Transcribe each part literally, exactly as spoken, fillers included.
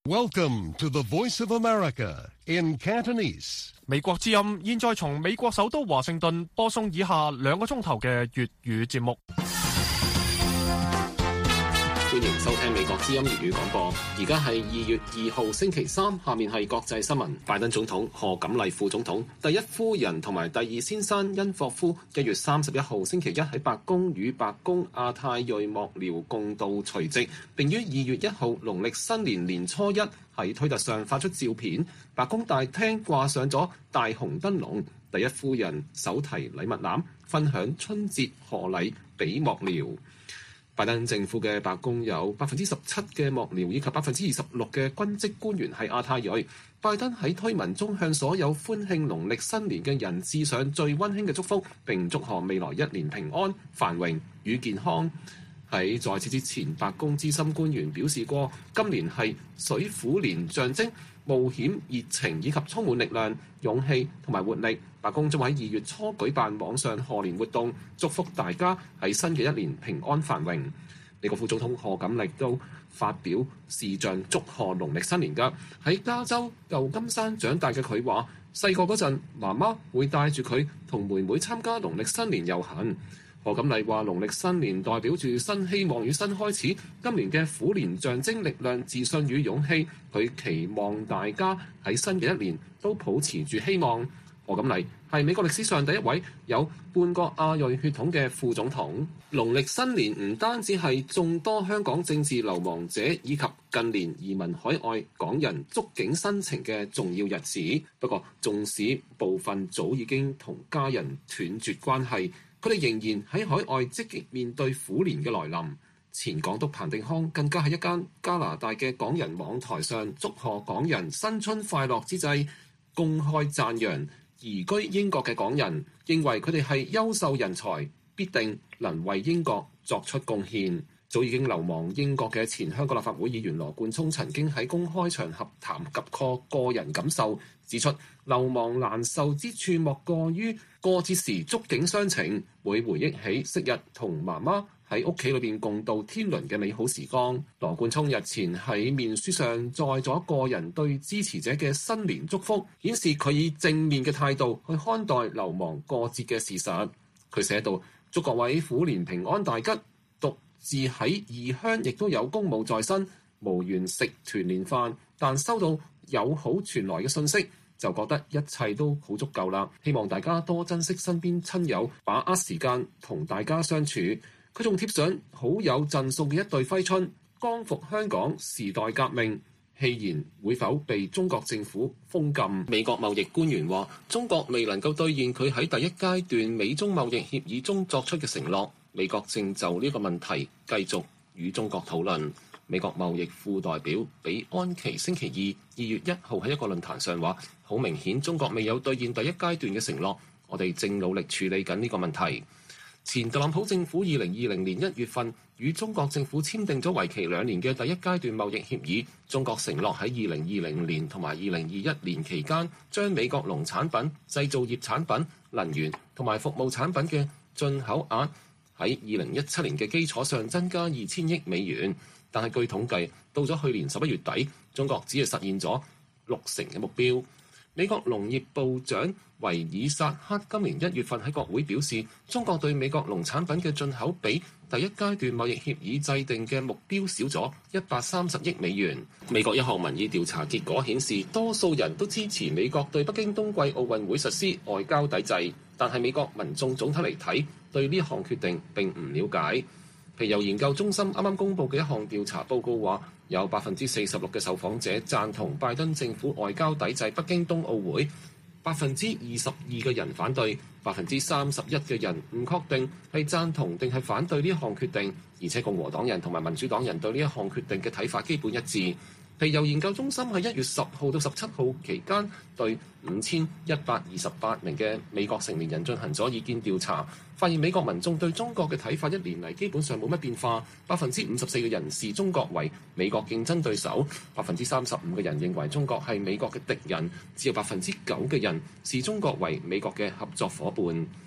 Welcome to the Voice of America in Cantonese. 美國之音現在從美國首都華盛頓播送以下兩個鐘頭嘅粵語節目。 歡迎收聽美國之音粵語廣播。而家係二月二號星期三，下面係國際新聞。拜登總統、賀錦麗副總統、第一夫人同埋第二先生恩霍夫一月三十一號星期一喺白宮與白宮亞太裔幕僚共度除夕，並於二月一號農曆新年年初一喺推特上發出照片。白宮大廳掛上咗大紅燈籠，第一夫人手提禮物籃，分享春節賀禮俾幕僚。拜登政府嘅白宮有百分之十七嘅幕僚以及百分之二十六嘅軍職官員係亞太裔。拜登喺推文中向所有歡慶農曆新年嘅人致上最溫馨嘅祝福，並祝賀未來一年平安、繁榮與健康。喺在此之前，白宮資深官員表示過，今年係水虎年，象徵冒險、熱情以及充滿力量、勇氣同埋活力。白宮將喺二月初舉辦網上賀年活動，祝福大家喺新嘅一年平安繁榮。美國副總統賀錦麗都發表視像祝賀農曆新年㗎。喺加州舊金山長大嘅佢話，細個嗰陣媽媽會帶住佢同妹妹參加農曆新年遊行。賀錦麗話：農曆新年代表住新希望與新開始，今年嘅虎年象徵力量、自信與勇氣。佢期望大家喺新嘅一年都保持住希望。賀錦麗係美國歷史上第一位有半個亞裔血統嘅副總統。農曆新年唔單止係眾多香港政治流亡者以及近年移民海外港人觸景生情嘅重要日子，不過縱使部分早已經同家人斷絕關係，佢哋仍然喺海外積極面對虎年嘅來臨。前港督彭定康更加喺一間加拿大嘅港人網台上祝賀港人新春快樂之際，公開讚揚移居英國嘅港人，認為佢哋係優秀人才，必定能為英國作出貢獻。早已經流亡英國嘅前香港立法會議員羅冠聰曾經喺公開場合談及過個人感受，指出流亡難受之處莫過於過節時觸景傷情，會回憶起昔日同媽媽喺屋企裏邊共度天倫嘅美好時光。羅冠聰日前喺面書上載咗個人對支持者嘅新年祝福，顯示佢以正面嘅態度去看待流亡過節嘅事實。佢寫道：祝各位虎年平安大吉，獨自喺異鄉亦都有公務在身，無緣食團年飯，但收到友好傳來嘅信息，就覺得一切都好足夠啦。希望大家多珍惜身邊親友，把握時間同大家相處。佢仲貼上好友贈送嘅一對揮春，光復香港時代革命，戲言會否被中國政府封禁？美國貿易官員話，中國未能夠兌現佢喺第一階段美中貿易協議中作出嘅承諾，美國正就呢個問題繼續與中國討論。美國貿易副代表比安琪星期二二月一號喺一個論壇上話，好明顯中國未有兌現第一階段嘅承諾，我哋正努力處理緊呢個問題。前特朗普政府二零二零年一月份與中國政府簽訂咗為期兩年嘅第一階段貿易協議，中國承諾喺二零二零年同埋二零二一年期間，將美國農產品、製造業產品、能源同埋服務產品嘅進口額喺二零一七年嘅基礎上增加二千億美元。但係據統計，到咗去年十一月底，中國只係實現咗六成嘅目標。美國農業部長維爾薩克今年一月份喺國會表示，中國對美國農產品嘅進口比第一階段貿易協議制定嘅目標少咗一百三十億美元。美國一項民意調查結果顯示，多數人都支持美國對北京冬季奧運會實施外交抵制，但係美國民眾總體嚟睇，對呢項決定並唔了解。皮尤研究中心啱啱公佈嘅一項調查報告話，有百分之四十六嘅受訪者贊同拜登政府外交抵制北京冬奧會，百分之二十二嘅人反對，百分之三十一嘅人唔確定係贊同定係反對呢一項決定，而且共和黨人同埋民主黨人對呢一項決定嘅睇法基本一致。皮尤研究中心喺一月十號到十七號期間對五千一百二十八名嘅美國成年人進行咗意見調查，發現美國民眾對中國嘅睇法一年嚟基本上冇乜變化。百分之五十四嘅人視中國為美國競爭對手，百分之三十五嘅人認為中國係美國嘅敵人，只有百分之九嘅人視中國為美國嘅合作伙伴。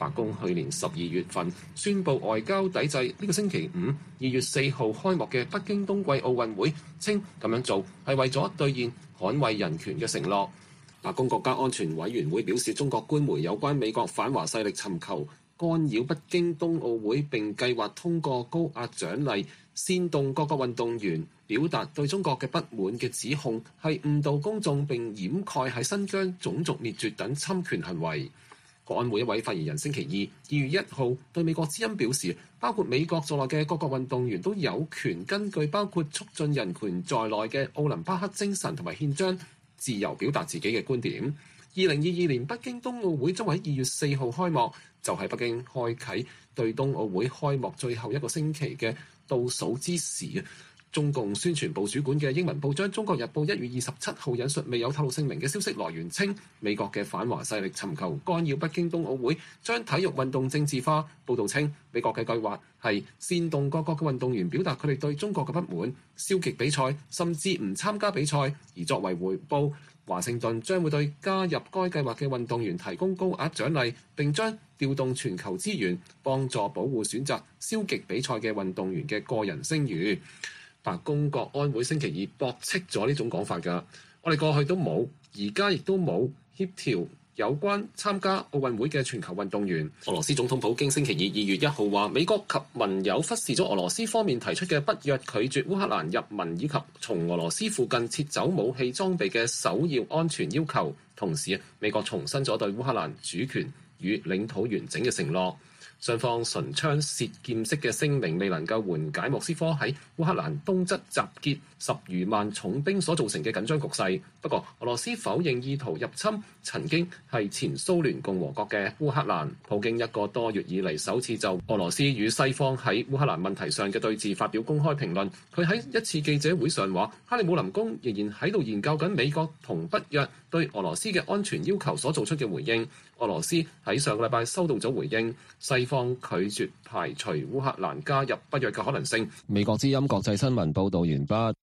白宮去年十二月份宣布外交抵制呢個星期五二月四號開幕嘅北京冬季奧運會，稱咁樣做係為咗兌現捍衛人權嘅承諾。白宮國家安全委員會表示，中國官媒有關美國反華勢力尋求干擾北京冬奧會並計劃通過高壓獎勵煽動各個運動員表達對中國嘅不滿嘅指控，係誤導公眾並掩蓋喺新疆種族滅絕等侵權行為。國安會一位發言人星期二二月一號對美國之音表示，包括美國在內嘅各個運動員都有權根據包括促進人權在內嘅奧林匹克精神同埋憲章，自由表達自己嘅觀點。二零二二年北京冬奧會將喺二月四號開幕，就喺北京開啟對冬奧會開幕最後一個星期嘅倒數之時。中共宣傳部主管嘅英文報章《中國日報》一月二十七號引述未有透露姓名嘅消息來源稱，美國嘅反華勢力尋求干擾北京冬奧會，將體育運動政治化。報導稱，美國嘅計劃係煽動各國嘅運動員表達佢哋對中國嘅不滿，消極比賽，甚至唔參加比賽。而作為回報，華盛頓將會對加入該計劃嘅運動員提供高額獎勵，並將調動全球資源，幫助保護選擇消極比賽嘅運動員嘅個人聲譽。白宮國安會星期二駁斥咗呢種講法㗎。我哋過去都冇，而家亦都冇協調有關參加奧運會嘅全球運動員。俄羅斯總統普京星期二二月一號話，美國及盟友忽視咗俄羅斯方面提出嘅北約拒絕烏克蘭入盟以及從俄羅斯附近撤走武器裝備嘅首要安全要求。同時，美國重申咗對烏克蘭主權與領土完整嘅承諾。雙方唇槍舌劍式嘅聲明未能夠緩解莫斯科喺烏克蘭東側集結十餘萬重兵所造成嘅緊張局勢。不過，俄羅斯否認意圖入侵曾經係前蘇聯共和國嘅烏克蘭。普京一個多月以嚟首次就俄羅斯與西方喺烏克蘭問題上嘅對峙發表公開評論。佢喺一次記者會上話，克里姆林宮仍然喺度研究緊美國同北約對俄羅斯嘅安全要求所做出嘅回應。俄羅斯喺上個禮拜收到咗回應，西方拒絕排除烏克蘭加入北約嘅可能性。美國之音國際新聞報導完畢。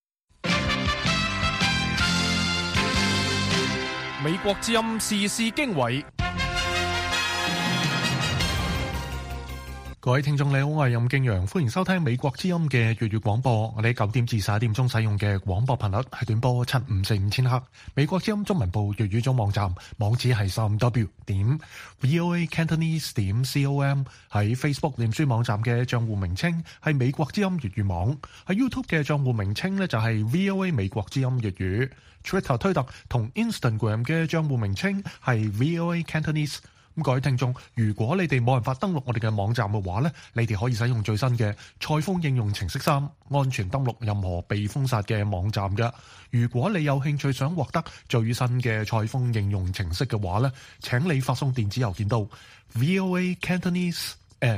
美國之音時事經緯。各位聽眾你好，我係任敬陽，歡迎收聽美國之音嘅粵語廣播。我哋九點至十一點鐘使用嘅廣播頻率係短波七五四五千赫。美國之音中文部粵語總網站網址係三 w 點 voa cantonese 點 com。喺 Facebook 臉書網站嘅賬戶名稱係美國之音粵語網。喺 YouTube 嘅賬戶名稱呢就係 VOA 美國之音粵語。Twitter 推特同 Instagram 嘅賬戶名稱係 VOA Cantonese。咁各位聽眾，如果你哋冇辦法登錄我哋嘅網站嘅話呢，你哋可以使用最新嘅賽風應用程式三，安全登錄任何被封殺嘅網站嘅。如果你有興趣想獲得最新嘅賽風應用程式嘅話呢，請你發送電子郵件到 voa cantonese at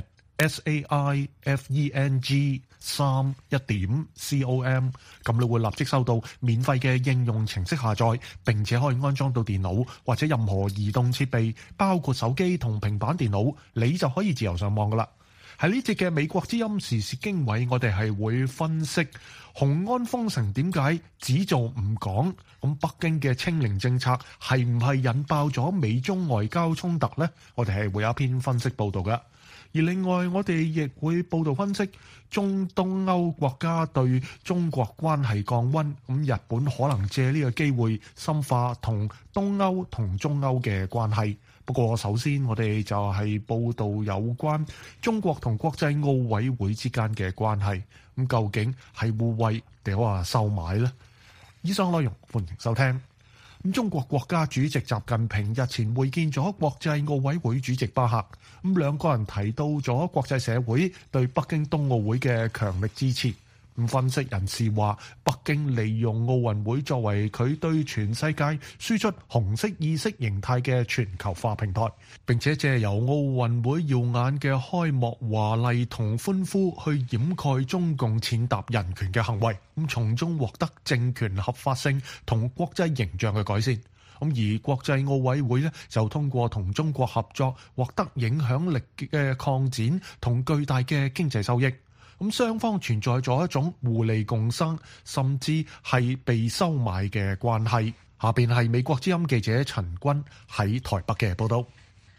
saifeng 三一點 com， 咁你會立即收到免費嘅應用程式下載，並且可以安裝到電腦或者任何移動設備，包括手機同平板電腦，你就可以自由上網噶啦。喺呢節嘅美國之音時事經緯，我哋係會分析雄安封城點解只做唔講，咁北京嘅清零政策係唔係引爆咗美中外交衝突呢？我哋係會有一篇分析報道嘅。而另外，我哋亦會報道分析中東歐國家對中國關係降溫，咁日本可能借呢個機會深化同東歐同中歐嘅關係。不過首先我哋就係報道有關中國同國際奧委會之間嘅關係，咁究竟係互惠定話收買呢？以上內容歡迎收聽。咁中國國家主席習近平日前會見咗國際奧委會主席巴赫，咁兩個人提到咗國際社會對北京冬奧會嘅強力支持。咁分析人士話，北京利用奧運會作為佢對全世界輸出紅色意識形態嘅全球化平台，並且借由奧運會耀眼嘅開幕華麗同歡呼去掩蓋中共踐踏人權嘅行為，咁從中獲得政權合法性同國際形象嘅改善。咁而國際奧委會呢，就通過同中國合作獲得影響力嘅擴展同巨大嘅經濟收益。咁雙方存在咗一種互利共生，甚至係被收買嘅關係。下邊係美國之音記者陳君喺台北嘅報道。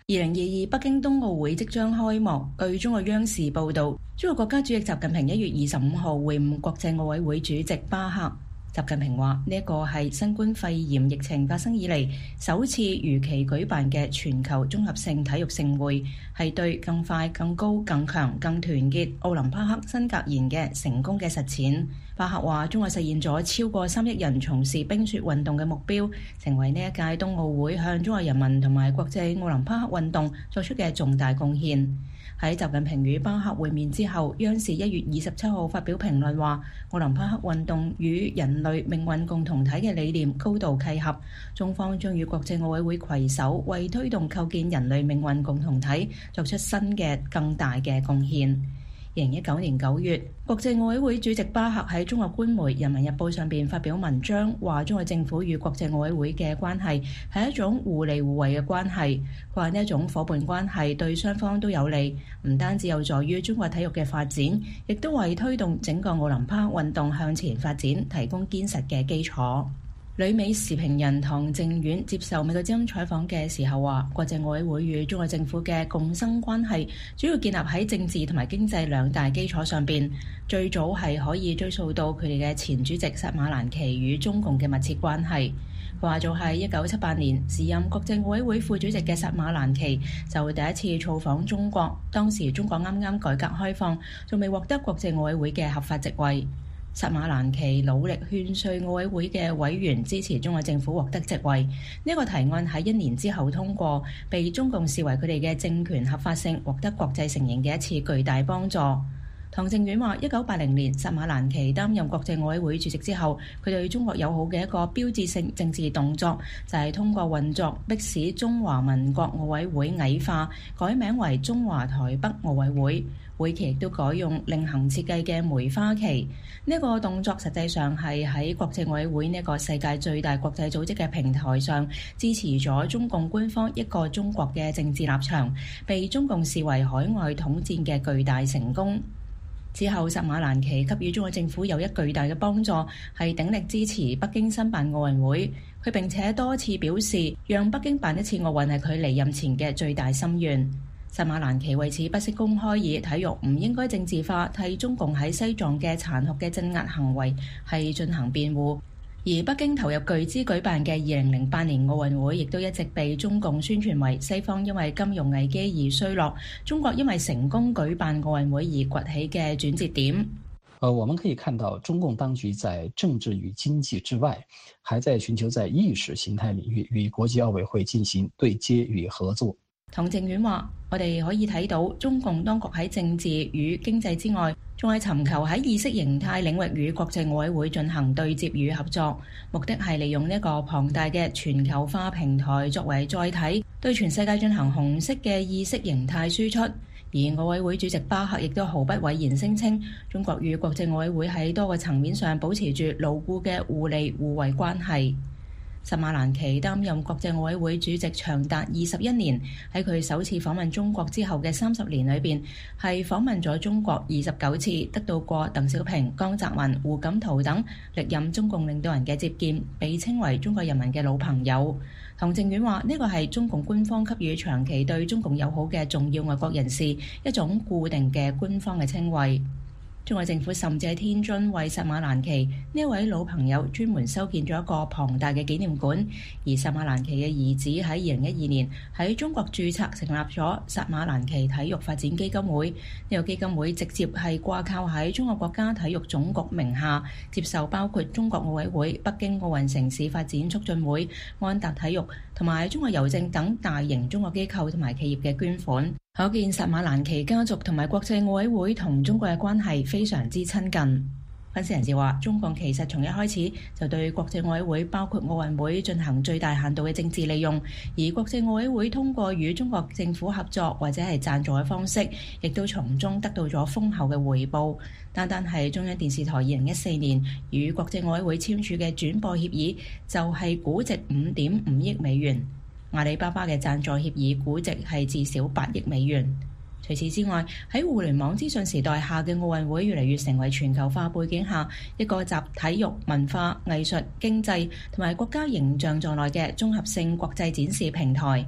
二零二二北京冬奧會即將開幕，據中國央視報道，中國國家主席習近平一月二十五號會晤國際奧委會主席巴赫。習近平話：呢一個係新冠肺炎疫情發生以嚟首次如期舉辦嘅全球綜合性體育盛會，係對更快、更高、更強、更團結奧林匹克新格言嘅成功嘅實踐。巴赫話：中國實現咗超過三億人從事冰雪運動嘅目標，成為呢一屆冬奧會向中國人民同埋國際奧林匹克運動作出嘅重大貢獻。喺習近平與巴赫會面之後，央視一月二十七號發表評論話：奧林匹克運動與人類命運共同體嘅理念高度契合，中方將與國際奧委會攜手，為推動構建人類命運共同體作出新嘅更大嘅貢獻。二零一九年九月，國際奧委會主席巴赫喺中國官媒《人民日報》上邊發表文章，話中國政府與國際奧委會嘅關係係一種互利互惠嘅關係。佢話呢一種夥伴關係對雙方都有利，唔單止有助於中國體育嘅發展，亦都為推動整個奧林匹克運動向前發展提供堅實嘅基礎。旅美時評人唐靖遠接受美國之音採訪嘅時候話：國際奧委會與中國政府嘅共生關係主要建立喺政治同埋經濟兩大基礎上邊，最早係可以追溯到佢哋嘅前主席薩馬蘭奇與中共嘅密切關係。佢話早喺一九七八年，時任國際奧委會副主席嘅薩馬蘭奇就第一次造訪中國，當時中國啱啱改革開放，仲未獲得國際奧委會嘅合法席位。薩馬蘭奇努力勸說奧委會嘅委員支持中國政府獲得席位，呢、這個提案喺一年之後通過，被中共視為佢哋嘅政權合法性獲得國際承認嘅一次巨大幫助。唐靖遠話：一九八零年薩馬蘭奇擔任國際奧委會主席之後，佢對中國友好嘅一個標誌性政治動作就係、是、通過運作迫使中華民國奧委會矮化，改名為中華台北奧委會。會期亦都改用另行設計嘅梅花旗。呢、這個動作實際上係喺國際奧委會呢個世界最大國際組織嘅平台上支持咗中共官方一個中國嘅政治立場，被中共視為海外統戰嘅巨大成功。之後，薩馬蘭奇給予中國政府有一巨大嘅幫助，係鼎力支持北京申辦奧運會。佢並且多次表示，讓北京辦一次奧運係佢離任前嘅最大心願。薩馬蘭奇為此不惜公開以體育唔應該政治化，替中共喺西藏嘅殘酷嘅鎮壓行為係進行辯護。而北京投入巨資舉辦嘅二零零八年奧運會，亦都一直被中共宣傳為西方因為金融危機而衰落，中國因為成功舉辦奧運會而崛起嘅轉折點。 呃，我們可以看到中共當局在政治與經濟之外，還在尋求在意識形態領域與國際奧委會進行對接與合作。 唐靖遠話：我哋可以睇到中共當局喺政治與經濟之外，仲係尋求喺意識形態領域與國際奧委會進行對接與合作，目的係利用呢個龐大嘅全球化平台作為載體，對全世界進行紅色嘅意識形態輸出。而奧委會主席巴赫亦都毫不諱言聲稱，中國與國際奧委會喺多個層面上保持住牢固嘅互利互惠關係。薩馬蘭奇擔任國際奧委會主席長達二十一年，喺佢首次訪問中國之後嘅三十年裏邊，係訪問咗中國二十九次，得到過鄧小平、江澤民、胡錦濤等歷任中共領導人嘅接見，被稱為中國人民嘅老朋友。唐靖遠話：呢個係中共官方給予長期對中共友好嘅重要外國人士一種固定嘅官方嘅稱謂。中國政府甚至喺天津為薩馬蘭奇呢一位老朋友專門修建咗一個龐大嘅紀念館，而薩馬蘭奇嘅兒子喺二零一二年喺中國註冊成立咗薩馬蘭奇體育發展基金會。呢、這個基金會直接係掛靠喺中國國家體育總局名下，接受包括中國奧委會、北京奧運城市發展促進會、安達體育同埋中國郵政等大型中國機構同埋企業嘅捐款。可見薩馬蘭奇家族同埋國際奧委會同中國嘅關係非常之親近。分析人士話，中共其實從一開始就對國際奧委會包括奧運會進行最大限度嘅政治利用，而國際奧委會通過與中國政府合作或者係贊助嘅方式，亦都從中得到咗豐厚嘅回報。單單係中央電視台二零一四年與國際奧委會簽署嘅轉播協議，就係估值五點五億美元。阿里巴巴嘅贊助協議估值係至少八億美元。除此之外，喺互聯網資訊時代下嘅奧運會越嚟越成為全球化背景下一個集體育、文化、藝術、經濟同埋國家形象在內嘅綜合性國際展示平台。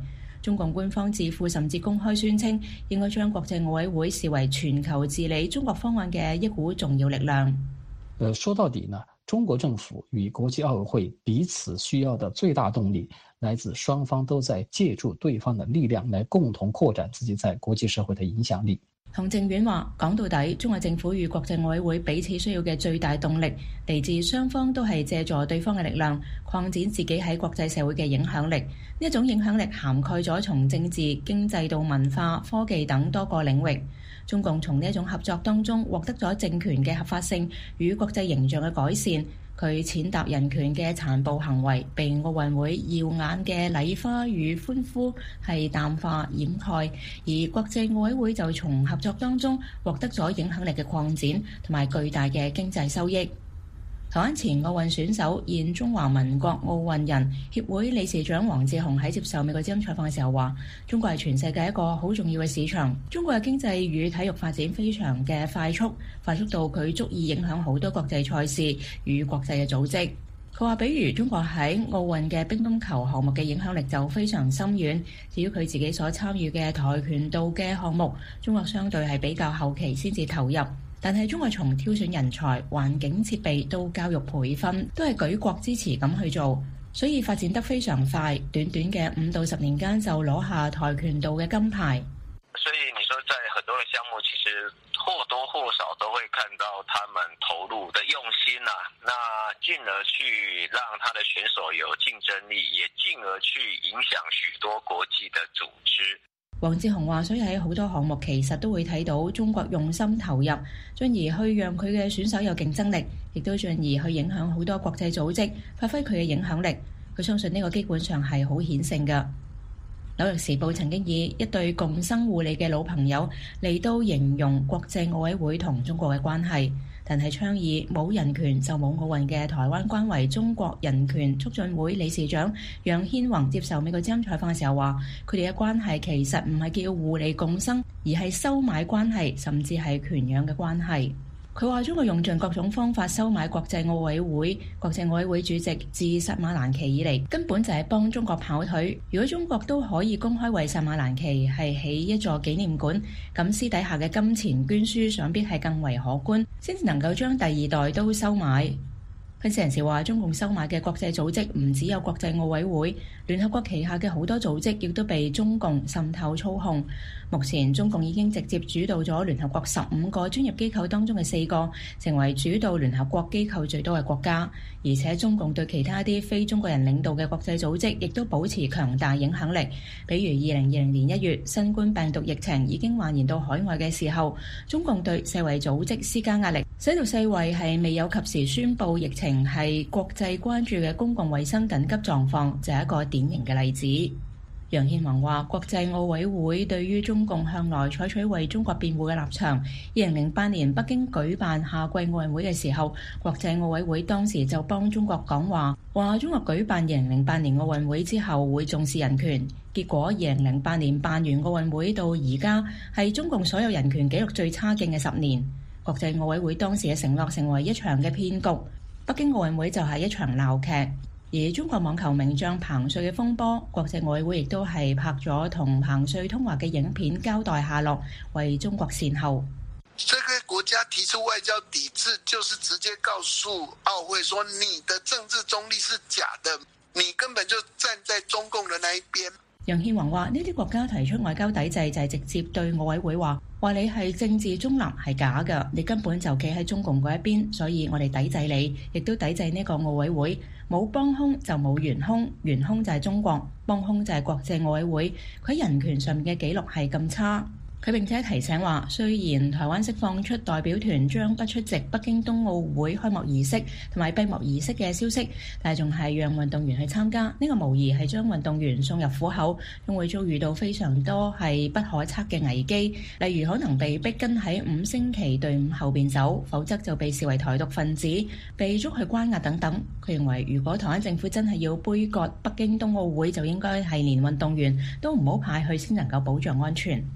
中共官方智庫甚至公開宣稱，應該將國際奧委會視為全球治理中國方案嘅一股重要力量。 呃，說到底呢，中國政府與國際奧委會彼此需要的最大動力，來自雙方都在借助對方的力量，來共同擴展自己在國際社會的影響力。 唐正遠話：講到底，中國政府與國際奧委會彼此需要嘅最大動力，嚟自雙方都係借助對方嘅力量，擴展自己喺國際社會嘅影響力。呢一種影響力涵蓋咗從政治、經濟到文化、科技等多個領域。中共從呢一種合作當中獲得咗政權嘅合法性與國際形象嘅改善。佢踐踏人權嘅殘暴行為，被奧運會耀眼嘅禮花與歡呼係淡化掩蓋，而國際奧委會就從合作當中獲得咗影響力嘅擴展同埋巨大嘅經濟收益。台灣前奧運選手、現中華民國奧運人協會理事長黃志雄喺接受美國之音採訪嘅時候話：中國係全世界一個好重要嘅市場，中國嘅經濟與體育發展非常嘅快速，快速到佢足以影響好多國際賽事與國際嘅組織。佢話，比如中國喺奧運嘅乒乓球項目嘅影響力就非常深遠。至於佢自己所參與嘅跆拳道嘅項目，中國相對係比較後期先至投入。但係中國從挑選人才、環境設備到教育培訓，都係舉國支持咁去做，所以發展得非常快。短短嘅五到十年間就攞下跆拳道嘅金牌。 所以你說在很多嘅項目，其實或多或少都會看到他們投入的用心啊，那進而去讓他的選手有競爭力，也進而去影響許多國際的組織。 黃志雄話，所以喺好多項目其實都會睇到中國用心投入，進而去讓佢嘅選手有競爭力，亦都進而去影響好多國際組織，發揮佢嘅影響力。佢相信呢個基本上係好顯性嘅。紐約時報曾經以一對共生互利嘅老朋友嚟到形容國際奧委會同中國嘅關係，但係倡議冇人權就冇奧運嘅台灣關懷中國人權促進會理事長楊憲宏接受美國之音採訪嘅時候話，佢哋嘅關係其實唔係叫互利共生，而係收買關係，甚至係權養嘅關係。佢話中國用盡各種方法收買國際奧委會，國際奧委會主席自薩馬蘭奇以嚟根本就係幫中國跑腿。如果中國都可以公開為薩馬蘭奇係起一座紀念館，咁私底下嘅金錢捐輸想必係更為可觀，先至能夠將第二代都收買。分析人士話，中共收買嘅國際組織唔只有國際奧委會，聯合國旗下嘅好多組織亦都被中共滲透操控。目前中共已經直接主導咗聯合國十五個專業機構當中嘅四個，成為主導聯合國機構最多嘅國家。而且中共對其他啲非中國人領導嘅國際組織亦都保持強大影響力。比如二零二零年一月，新冠病毒疫情已經蔓延到海外嘅時候，中共對世衛組織施加壓力，使到世衛係未有及時宣布疫情係國際關注嘅公共衛生緊急狀況，就係一個典型嘅例子。楊憲宏話，國際奧委會對於中共向來採取為中國辯護嘅立場。二零零八年北京舉辦夏季奧運會嘅時候，國際奧委會當時就幫中國講話，話中國舉辦二零零八年奧運會之後會重視人權。結果二零零八年辦完奧運會到而家係中共所有人權紀錄最差勁嘅十年。國際奧委會當時嘅承諾成為一場嘅騙局，北京奧運會就係一場鬧劇。而中國網球名將彭帥嘅風波，國際奧委會亦都係拍咗同彭帥通話嘅影片交代下落，為中國善後。 這個國家提出外交抵制，就是直接告訴奧會說你的政治中立是假的，你根本就站在中共的那一邊。 楊憲宏話：呢啲國家提出外交抵制就係直接對奧委會話，話你係政治中立係假㗎，你根本就企喺中共嗰一邊，所以我哋抵制你，亦都抵制呢個奧委會。冇幫兇就冇元兇，元兇就係中國，幫兇就係國際奧委會。佢喺人權上面嘅記錄係咁差。佢並且提醒話，雖然台灣釋放出代表團將不出席北京冬奧會開幕儀式同埋閉幕儀式嘅消息，但係仲係讓運動員去參加。呢個無疑係將運動員送入虎口，仲會遭遇到非常多係不可測嘅危機，例如可能被逼跟喺五星旗隊伍後邊走，否則就被視為台獨分子，被捉去關押等等。佢認為，如果台灣政府真係要杯葛北京冬奧會，就應該係連運動員都唔好派去，先能夠保障安全。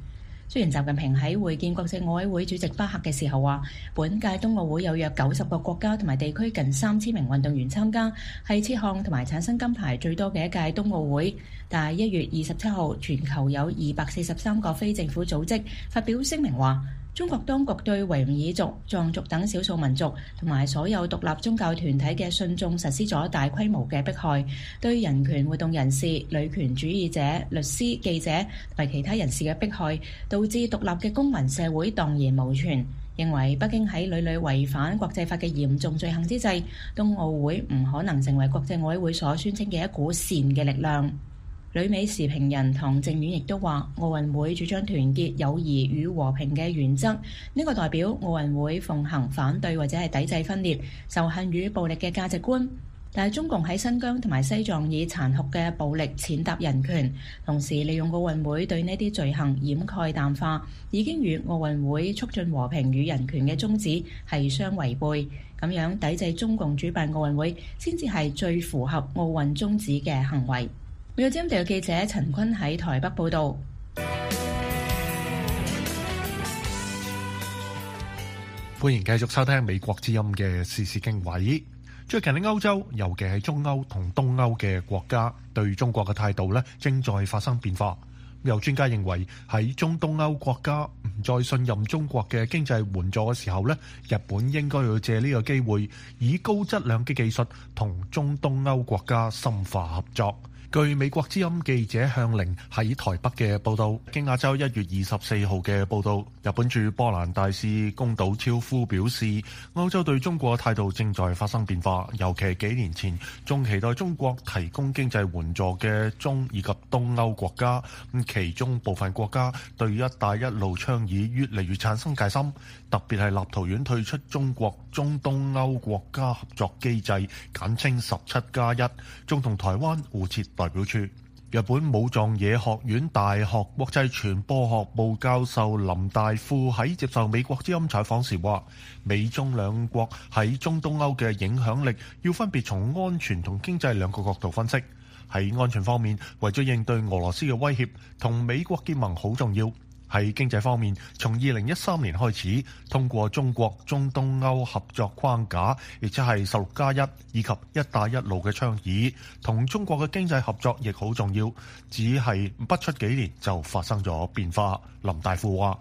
雖然習近平喺會見國際奧委會主席巴赫嘅時候話，本屆冬奧會有約九十個國家同埋地區近三千名運動員參加，係設項同埋產生金牌最多嘅一屆冬奧會。但係一月二十七號，全球有二百四十三個非政府組織發表聲明話，中國當局對維吾爾族、藏族等少數民族同埋所有獨立宗教團體嘅信眾實施咗大規模嘅迫害，對人權活動人士、女權主義者、律師、記者同埋其他人士嘅迫害，導致獨立嘅公民社會蕩然無存。認為北京喺屢屢違反國際法嘅嚴重罪行之際，冬奧會唔可能成為國際奧委會所宣稱嘅一股善嘅力量。旅美時評人唐正遠亦都話，奧運會主張團結、友誼與和平嘅原則，呢個代表奧運會奉行反對或者係抵制分裂、仇恨與暴力嘅價值觀。但係中共喺新疆同埋西藏以殘酷嘅暴力踐踏人權，同時利用奧運會對呢啲罪行掩蓋淡化，已經與奧運會促進和平與人權嘅宗旨係相違背。咁樣抵制中共主辦奧運會，先至係最符合奧運宗旨嘅行為。美國之音地記者陳坤喺台北報道。 歡迎繼續收聽美國之音嘅時事經緯。最近喺歐洲，尤其係中歐同東歐嘅國家，對中國嘅態度咧，正在發生變化。有專家認為，喺中東歐國家唔再信任中國嘅經濟援助嘅時候咧，日本應該要借呢個機會，以高質量嘅技術同中東歐國家深化合作。據美國之音記者向玲喺台北嘅報道，經亞洲一月二十四號嘅報道，日本駐波蘭大使宮島超夫表示，歐洲對中國態度正在發生變化，尤其幾年前仲期待中國提供經濟援助嘅中以及東歐國家，咁其中部分國家對一帶一路倡議越嚟越產生戒心，特別係立陶宛退出中國中東歐國家合作機制，簡稱十七加一，仲同台灣互設代表處。日本武藏野學院大學國際傳播學部教授林大富喺接受美國之音採訪時話，美中兩國喺中東歐嘅影響力要分別從安全同經濟兩個角度分析。喺安全方面，為咗應對俄羅斯嘅威脅，同美國結盟好重要。喺經濟方面，從二零一三年開始，通過中國中東歐合作框架，亦即係十六加一以及一帶一路嘅倡議，同中國嘅經濟合作亦好重要。只係不出幾年就發生咗變化。林大富話。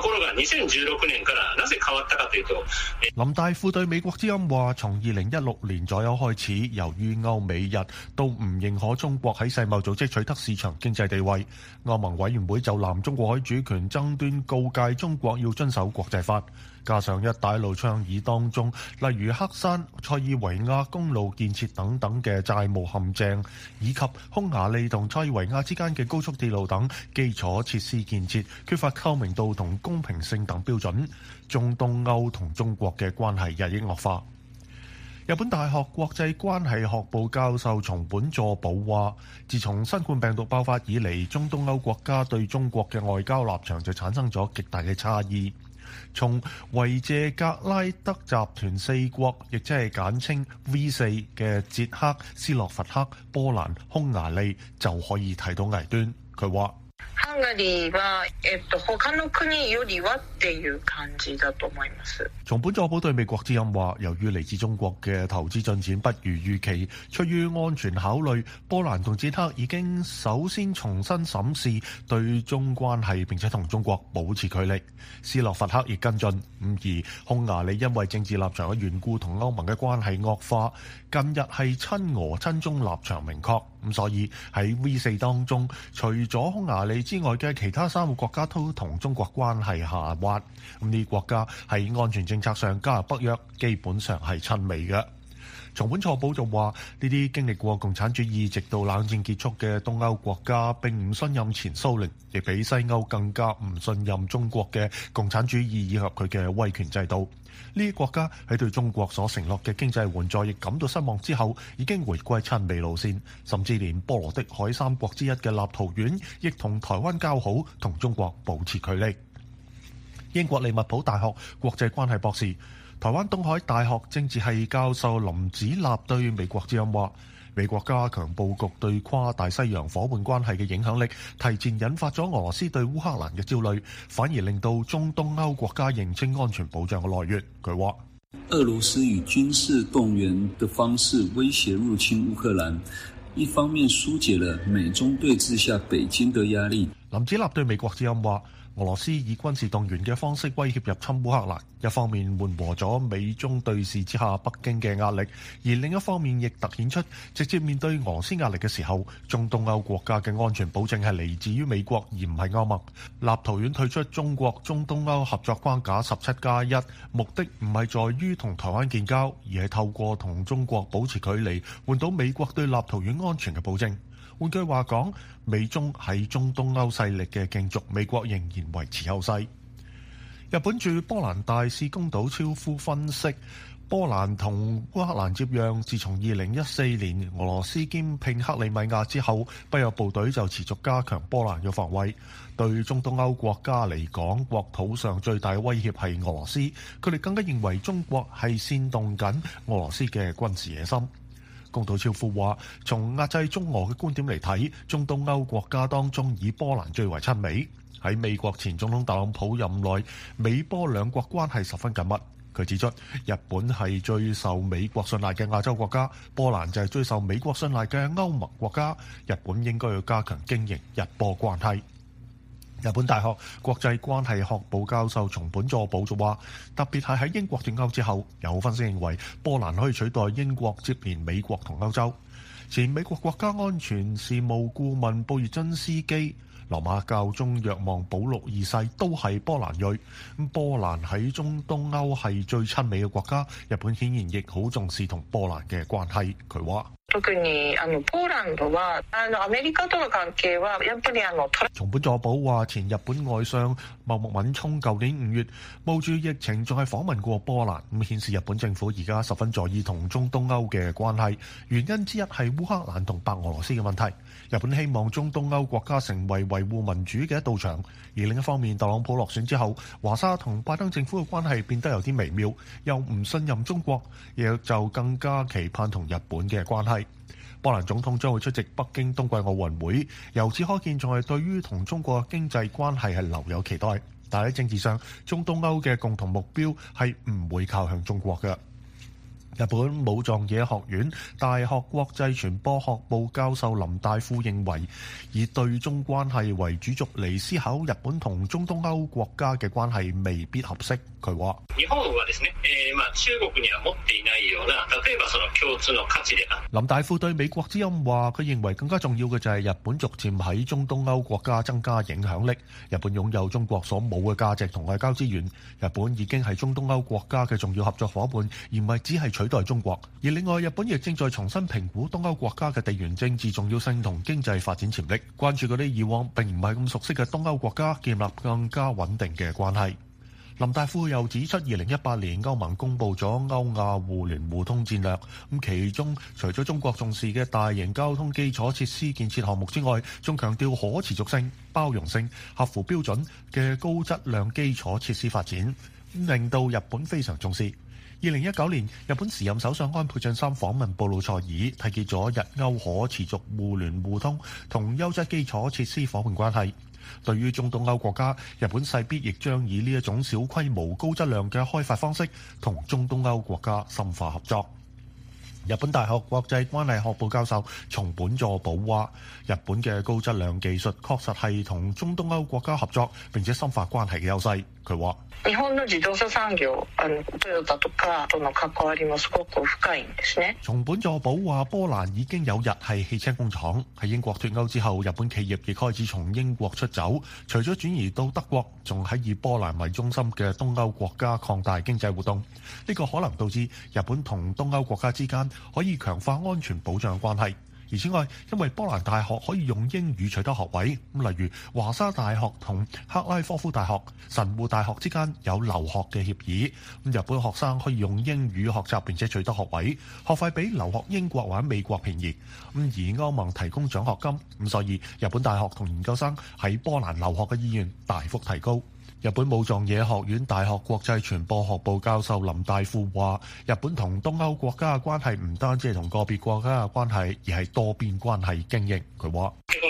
林大富對美國之音話，從二零一六年左右開始，由於歐美日都唔認可中國喺世貿組織取得市場經濟地位，歐盟委員會就南中國海主權爭端告誡中國要遵守國際法。加上一帶一路倡議當中，例如黑山、塞爾維亞公路建設等等嘅債務陷阱，以及匈牙利同塞爾維亞之間嘅高速鐵路等基礎設施建設缺乏透明度同公平性等標準，中東歐同中國嘅關係日益惡化。日本大學國際關係學部教授松本佐保話，自從新冠病毒爆發以嚟，中東歐國家對中國嘅外交立場就產生咗極大嘅差異。從維謝格拉德集團四國，亦即係簡稱 V 四嘅捷克、斯洛伐克、波蘭、匈牙利就可以睇到危端。佢話：ハンガリーは、えっと、他の國よりはっていう感じだと思います。松本佐保對美國之音話，由於嚟自中國嘅投資進展不如預期，出於安全考慮，波蘭同捷克已經首先重新審視對中關係，並且同中國保持距離。斯洛伐克亦跟進，而匈牙利因為政治立場嘅緣故，同歐盟嘅關係惡化，近日係親俄親中立場明確。咁所以喺 V 四當中，除咗匈牙利之外嘅其他三個國家都同中國關係下滑。咁呢啲國家喺安全政策上加入北約，基本上係親美嘅。松本佐保就話：呢啲經歷過共產主義直到冷戰結束嘅東歐國家並唔信任前蘇聯，亦比西歐更加唔信任中國嘅共產主義以及佢嘅威權制度。呢啲國家喺對中國所承諾嘅經濟援助亦感到失望之後，已經回歸親美路線，甚至連波羅的海三國之一嘅立陶宛亦同台灣交好，同中國保持距離。英國利物浦大學國際關係博士、台灣東海大學政治系教授林子立對美國之音話： 美國加強佈局對跨大西洋夥伴關係嘅影響力，提前引發咗俄羅斯對烏克蘭嘅焦慮，反而令到中東歐國家認清安全保障嘅來源。佢話： 俄羅斯以軍事動員的方式威脅入侵烏克蘭，一方面疏解了美中對峙下北京的壓力。 林子立對美國之音話：俄羅斯以軍事動員嘅方式威脅入侵烏克蘭，一方面緩和咗美中對峙之下北京嘅壓力，而另一方面亦突顯出直接面對俄羅斯壓力嘅時候，中東歐國家嘅安全保證係嚟自於美國而唔係歐盟。立陶宛退出中國中東歐合作框架十七加一，目的唔係在於同台灣建交，而係透過同中國保持距離，換到美國對立陶宛安全嘅保證。換句話講，美中喺中東歐勢力嘅競逐，美國仍然維持優勢。日本駐波蘭大使宮島超夫分析，波蘭同烏克蘭接壤，自從二零一四年俄羅斯兼併克里米亞之後，北約部隊就持續加強波蘭嘅防衛。對中東歐國家嚟講，國土上最大嘅威脅係俄羅斯，佢哋更加認為中國係煽動緊俄羅斯嘅軍事野心。宮島超夫話：從壓制中俄嘅觀點嚟睇，中東歐國家當中以波蘭最為親美。喺美國前總統特朗普任內，美波兩國關係十分緊密。佢指出，日本係最受美國信賴嘅亞洲國家，波蘭就係最受美國信賴嘅歐盟國家。日本應該要加強經營日波關係。日本大學國際關係學部教授松本佐保就話，特別係喺英國脫歐之後，有分析認為波蘭可以取代英國接連美國同歐洲。前美國國家安全事務顧問布熱津斯基、羅馬教宗若望保祿二世都係波蘭裔。咁波蘭喺中東歐係最親美嘅國家，日本顯然亦好重視同波蘭嘅關係。佢話：特にあのポーランドはあのアメリカとの關係はやっぱりあの。松本佐保話，前日本外相茂木敏充舊年五月冒住疫情仲係訪問過波蘭，咁顯示日本政府而家十分在意同中東歐嘅關係。原因之一係烏克蘭同白俄羅斯嘅問題。日本希望中東歐國家成為維護民主嘅一道牆，而另一方面，特朗普落選之後，華沙同拜登政府嘅關係變得有啲微妙，又唔信任中國，亦就更加期盼同日本嘅關係。波蘭總統將會出席北京冬季奧運會，由此可見，仲係對於同中國經濟關係係留有期待。但喺政治上，中東歐嘅共同目標係唔會靠向中國嘅。日本武藏野學院大學國際傳播學部教授林大富認為，以對中關係為主軸嚟思考日本同中東歐國家嘅關係未必合適。佢話：日本はですね、えー、まあ中國には持っていないような、例えばその共通の価値である。林大富對美國之音話，佢認為更加重要嘅就係日本逐漸喺中東歐國家增加影響力。日本擁有中國所冇嘅價值同外交資源，日本已經係中東歐國家嘅重要合作夥伴，而唔係只係取代中國。而另外，日本亦正在重新評估東歐國家嘅地緣政治重要性同經濟發展潛力，關注嗰啲以往並唔係咁熟悉嘅東歐國家，建立更加穩定嘅關係。林大富又指出，二零一八年歐盟公布咗歐亞互聯互通戰略，咁其中除咗中國重視嘅大型交通基礎設施建設項目之外，仲強調可持續性、包容性、合乎標準嘅高質量基礎設施發展，令到日本非常重視。二零一九年，日本時任首相安倍晉三訪問布魯塞爾，締結咗日歐可持續互聯互通同優質基礎設施夥伴關係。對於中東歐國家，日本勢必亦將以呢一種小規模高質量嘅開發方式，同中東歐國家深化合作。日本大學國際關係學部教授松本佐保話：日本嘅高質量技術確實係同中東歐國家合作並且深化關係嘅優勢。佢話：日本の自動車産業、あのトヨタとかとの関わりもすごく深いんですね。松本佐保話：波蘭已經有日系汽車工廠，喺英國脫歐之後，日本企業亦開始從英國出走，除咗轉移到德國，仲喺以波蘭為中心嘅東歐國家擴大經濟活動。呢個可能導致日本同東歐國家之間可以強化安全保障關係。而此外，因為波蘭大學可以用英語取得學位，咁例如華沙大學同克拉科夫大學、神戶大學之間有留學嘅協議，咁日本學生可以用英語學習並且取得學位，學費比留學英國或者美國便宜。咁而歐盟提供獎學金，咁所以日本大學同研究生喺波蘭留學嘅意願大幅提高。 日本武藏野學院大學國際傳播學部教授林大富話，日本同東歐國家嘅關係唔單止係同個別國家嘅關係，而係多邊關係經營。佢話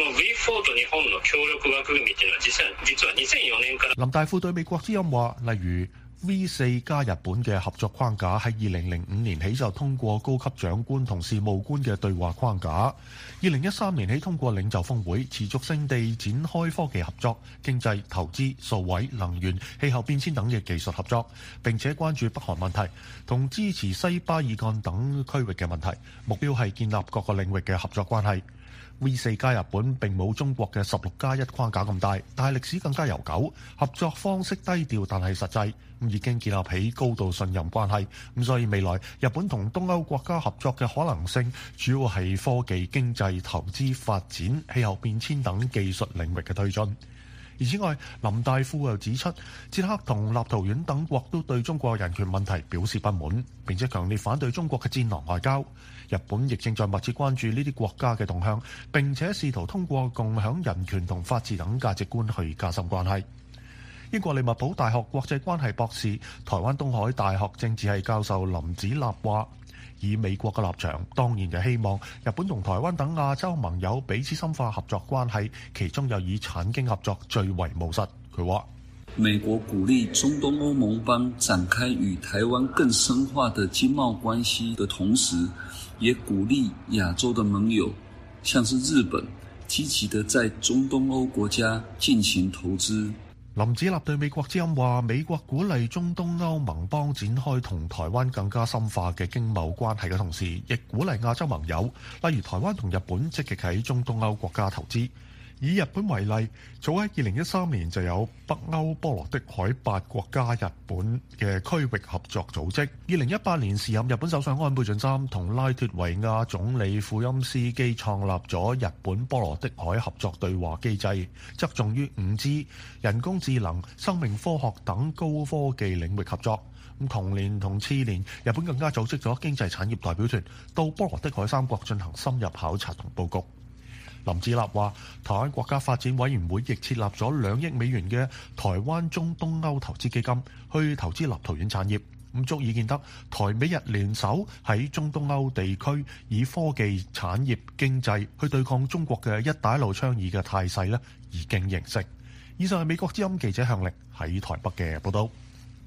林大富對美國之音話，例如 V 四加日本嘅合作框架喺二零零五年起就通過高級長官同事務官嘅對話框架，二零一三年起通過領袖峰會，持續性地展開科技合作、經濟、投資、數位、能源、氣候變遷等嘅技術合作，並且關注北韓問題同支持西巴爾幹等區域嘅問題，目標係建立各個領域嘅合作關係。V 四加日本並冇中國嘅十六加一框架咁大，但係歷史更加悠久，合作方式低調但係實際，咁已經建立起高度信任關係。咁所以未來日本同東歐國家合作嘅可能性，主要係科技、經濟、投資、發展、氣候變遷等技術領域嘅推進。而此外，林大富又指出，捷克同立陶宛等國都對中國人權問題表示不滿，並且強烈反對中國嘅戰狼外交。日本亦正在密切關注呢啲國家嘅動向，並且試圖通過共享人權同法治等價值觀去加深關係。英國利物浦大學國際關係博士、台灣東海大學政治系教授林子立話，以美國嘅立場，當然就希望日本同台灣等亞洲盟友彼此深化合作關係，其中又以產經合作最為務實。佢話： 美國鼓勵中東歐盟邦展開與台灣更深化的經貿關係的同時，也鼓勵亞洲的盟友，像是日本，積極地在中東歐國家進行投資。 林子立對美國之音話，美國鼓勵中東歐盟邦展開同台灣更加深化嘅經貿關係嘅同時，亦鼓勵亞洲盟友，例如台灣同日本積極喺中東歐國家投資。以日本為例，早喺二零一三年就有北歐波羅的海八國加日本嘅區域合作組織。二零一八年時任日本首相安倍晉三同拉脫維亞總理庫欽斯基創立咗日本波羅的海合作對話機制，側重於五 G、人工智能、生命科學等高科技領域合作。咁同年同次年，日本更加組織咗經濟產業代表團到波羅的海三國進行深入考察同報告。林志立話，台灣國家發展委員會亦設立咗兩億美元嘅台灣中東歐投資基金，去投資立陶宛產業，咁足以見得台美日聯手喺中東歐地區以科技產業經濟去對抗中國嘅一帶一路倡議嘅態勢咧，已經形成。以上係美國之音記者向力喺台北嘅報道。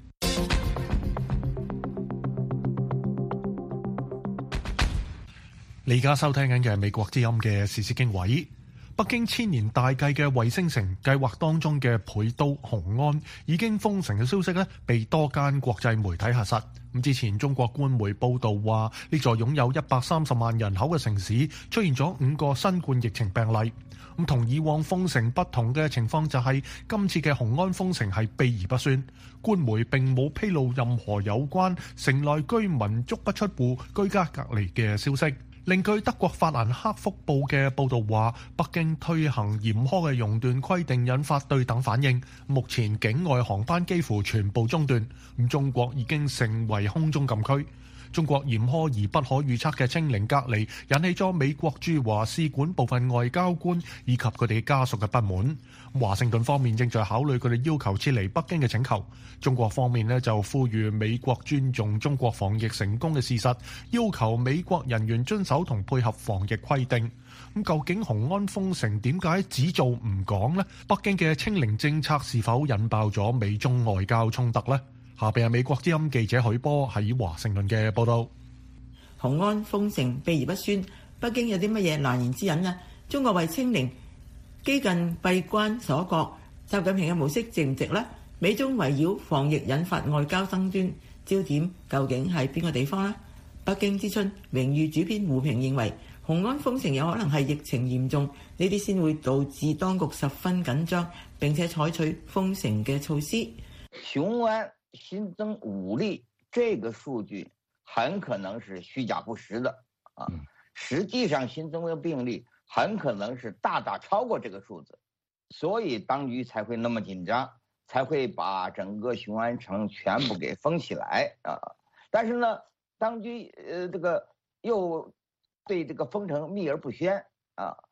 你而家收聽緊嘅係美國之音嘅時事經緯。北京千年大計嘅衛星城計劃當中嘅沛都雄安已經封城嘅消息咧，被多間國際媒體核實。咁之前中國官媒報道話，呢座擁有一百三十萬人口嘅城市出現咗五個新冠疫情病例。咁同以往封城不同嘅情況就係，今次嘅雄安封城係秘而不宣，官媒並冇披露任何有關城內居民足不出戶、居家隔離嘅消息。另據德國法蘭克福報嘅報導話，北京推行嚴苛嘅熔斷規定，引發對等反應。目前境外航班幾乎全部中斷，咁中國已經成為空中禁區。中國嚴苛而不可預測嘅清零隔離，引起咗美國駐華使館部分外交官以及佢哋家屬嘅不滿。華盛頓方面正在考慮佢哋要求撤離北京嘅請求。中國方面呢就呼籲美國尊重中國防疫成功嘅事實，要求美國人員遵守同配合防疫規定。咁究竟雄安封城點解只做唔講呢？北京嘅清零政策是否引爆咗美中外交衝突呢？下邊係美國之音記者許波喺華盛頓嘅報道。 雄安封城秘而不宣，北京有啲乜嘢難言之隱呢？中國為清零幾近閉關鎖國，習近平嘅模式值唔值呢？美中圍繞防疫引發外交爭端，焦點究竟係邊個地方呢？北京之春榮譽主編胡平認為，雄安封城有可能係疫情嚴重，呢啲先會導致當局十分緊張，並且採取封城嘅措施。 雄安新增五例，這個數據很可能是虛假不實的啊！實際上新增的病例很可能是大大超過這個數字，所以當局才會那麼緊張，才會把整個雄安城全部給封起來啊！但是呢，當局呃這個又對這個封城秘而不宣啊！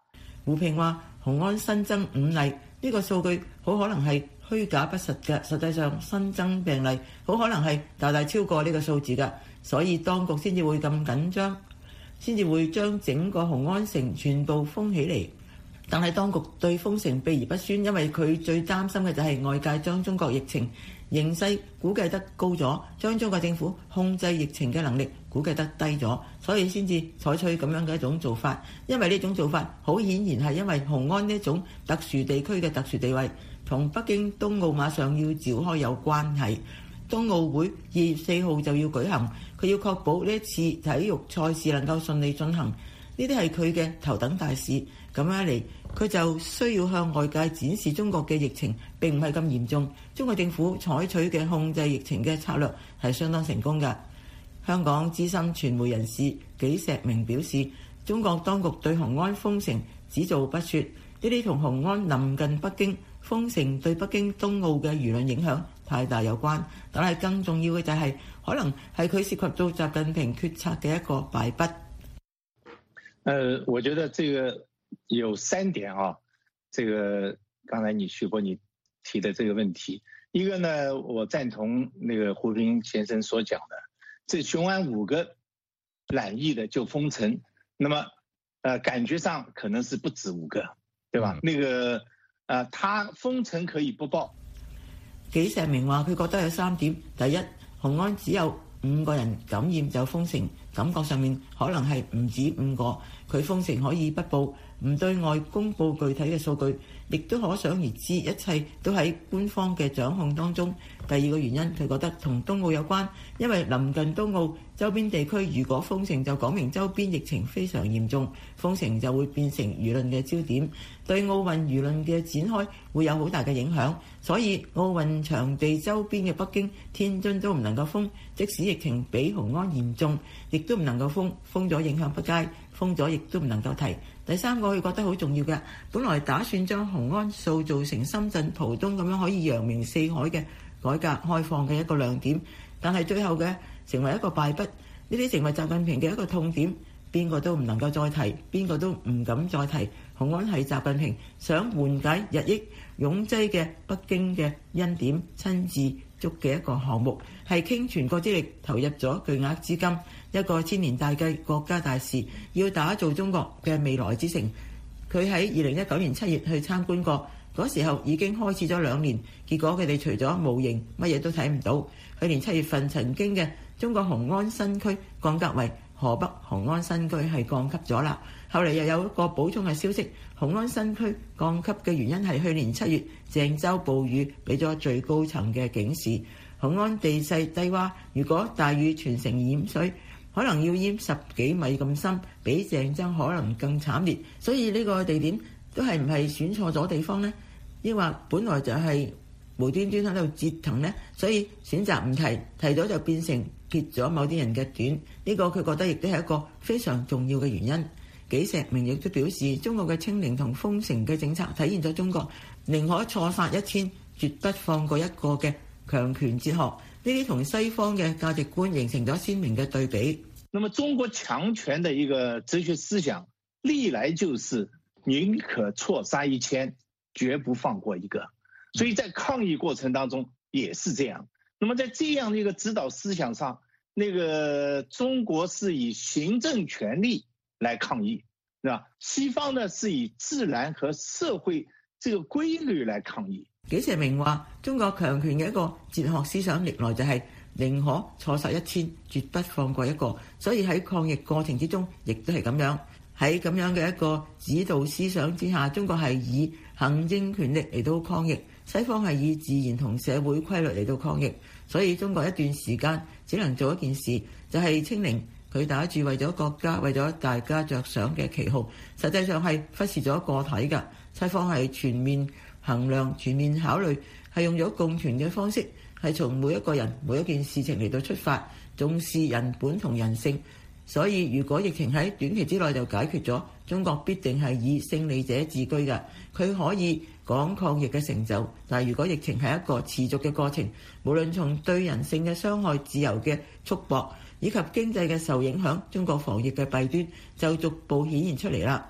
胡平話：雄安新增五例，呢、這個數據好可能係虛假不實嘅，實際上新增病例好可能係大大超過呢個數字㗎，所以當局先至會咁緊張，先至會將整個雄安城全部封起嚟。但係當局對封城避而不宣，因為佢最擔心嘅就係外界將中國疫情形勢估計得高咗，將中國政府控制疫情嘅能力估計得低咗，所以先至採取咁樣嘅一種做法。因為呢種做法好顯然係因為雄安呢種特殊地區嘅特殊地位同北京冬奧馬上要召開有關係。冬奧會二月四號就要舉行，佢要確保呢一次體育賽事能夠順利進行，呢啲係佢嘅頭等大事。咁樣嚟，佢就需要向外界展示中國嘅疫情並唔係咁嚴重，中國政府採取嘅控制疫情嘅策略係相當成功㗎。香港資深傳媒人士紀石明表示，中國當局對雄安封城只做不說，呢啲同雄安臨近北京，封城對北京冬奧嘅輿論影響太大有關。但係更重要嘅就係、是，可能係佢涉及到習近平決策嘅一個敗筆。 呃，我覺得這個有三點啊，這個剛才你徐波你提的這個問題，一個呢，我贊同那個胡平先生所講的，這雄安五個染疫的就封城，那麼呃感覺上可能是不止五個，對吧？嗯、那個呃他封城可以不報。 紀石明話佢覺得有三點，第一，雄安只有五個人感染就封城，感覺上面可能係唔止五個，佢封城可以不報，唔對外公佈具體嘅數據，亦都可想而知，一切都喺官方嘅掌控當中。第二個原因，佢覺得同冬奧有關，因為臨近冬奧，周邊地區如果封城就講明周邊疫情非常嚴重，封城就會變成輿論嘅焦點，對奧運輿論嘅展開會有好大嘅影響。所以奧運場地周邊嘅北京、天津都唔能夠封，即使疫情比雄安嚴重，亦都唔能夠封，封咗影響不佳，封咗亦都唔能夠提。第三個佢覺得好重要嘅，本來打算將雄安塑造成深圳浦東咁樣可以揚名四海嘅改革開放嘅一個亮點，但係最後嘅成為一個敗筆，呢啲成為習近平嘅一個痛點，邊個都唔能夠再提，邊個都唔敢再提。雄安係習近平想緩解日益擁擠嘅北京嘅恩典親自捉嘅一個項目，係傾全國之力投入咗巨額資金，一個千年大計國家大事，要打造中國嘅未來之城。佢喺二零一九年七月去參觀過，嗰時候已經開始咗兩年，結果佢哋除咗模型乜嘢都睇唔到。去年七月份曾經嘅中國雄安新區降級為河北雄安新區係降級咗啦，後嚟又有一個補充嘅消息，雄安新區降級嘅原因係去年七月鄭州暴雨俾咗最高層嘅警示，雄安地勢低洼，如果大雨全城淹水，可能要淹十幾米咁深，比鄭州可能更慘烈。所以呢個地點都係唔係選錯咗地方呢？抑或本來就係無端端喺度折騰呢？所以選擇唔提，提咗就變成揭咗某啲人嘅短。呢、這個佢覺得亦都係一個非常重要嘅原因。紀石明亦都表示，中國嘅清零同封城嘅政策體現咗中國寧可錯殺一千，絕不放過一個嘅強權哲學。呢啲同西方嘅價值觀形成咗鮮明嘅對比。 那麼中國強權的一個哲學思想歷來就是寧可錯殺一千，絕不放過一個，所以在抗疫過程當中也是這樣。那麼在這樣的一個指導思想上，那個中國是以行政權力來抗疫，是吧？西方呢是以自然和社會這個規律來抗疫。 紀石明話：中國強權嘅一個哲學思想歷來就係寧可錯殺一千，絕不放過一個，所以喺抗疫過程之中亦都係咁樣。喺咁樣嘅一個指導思想之下，中國係以行政權力嚟到抗疫，西方係以自然同社會規律嚟到抗疫。所以中國一段時間只能做一件事，就係清零。佢打住為咗國家、為咗大家着想嘅旗號，實際上係忽視咗個體㗎。西方係全面衡量、全面考慮，係用咗共存嘅方式，係從每一個人、每一件事情嚟到出發，重視人本同人性。所以如果疫情喺短期之內就解決咗，中國必定係以勝利者自居㗎。佢可以講抗疫嘅成就，但係如果疫情係一個持續嘅過程，無論從對人性嘅傷害、自由嘅束縛，以及經濟嘅受影響，中國防疫嘅弊端就逐步顯現出嚟啦。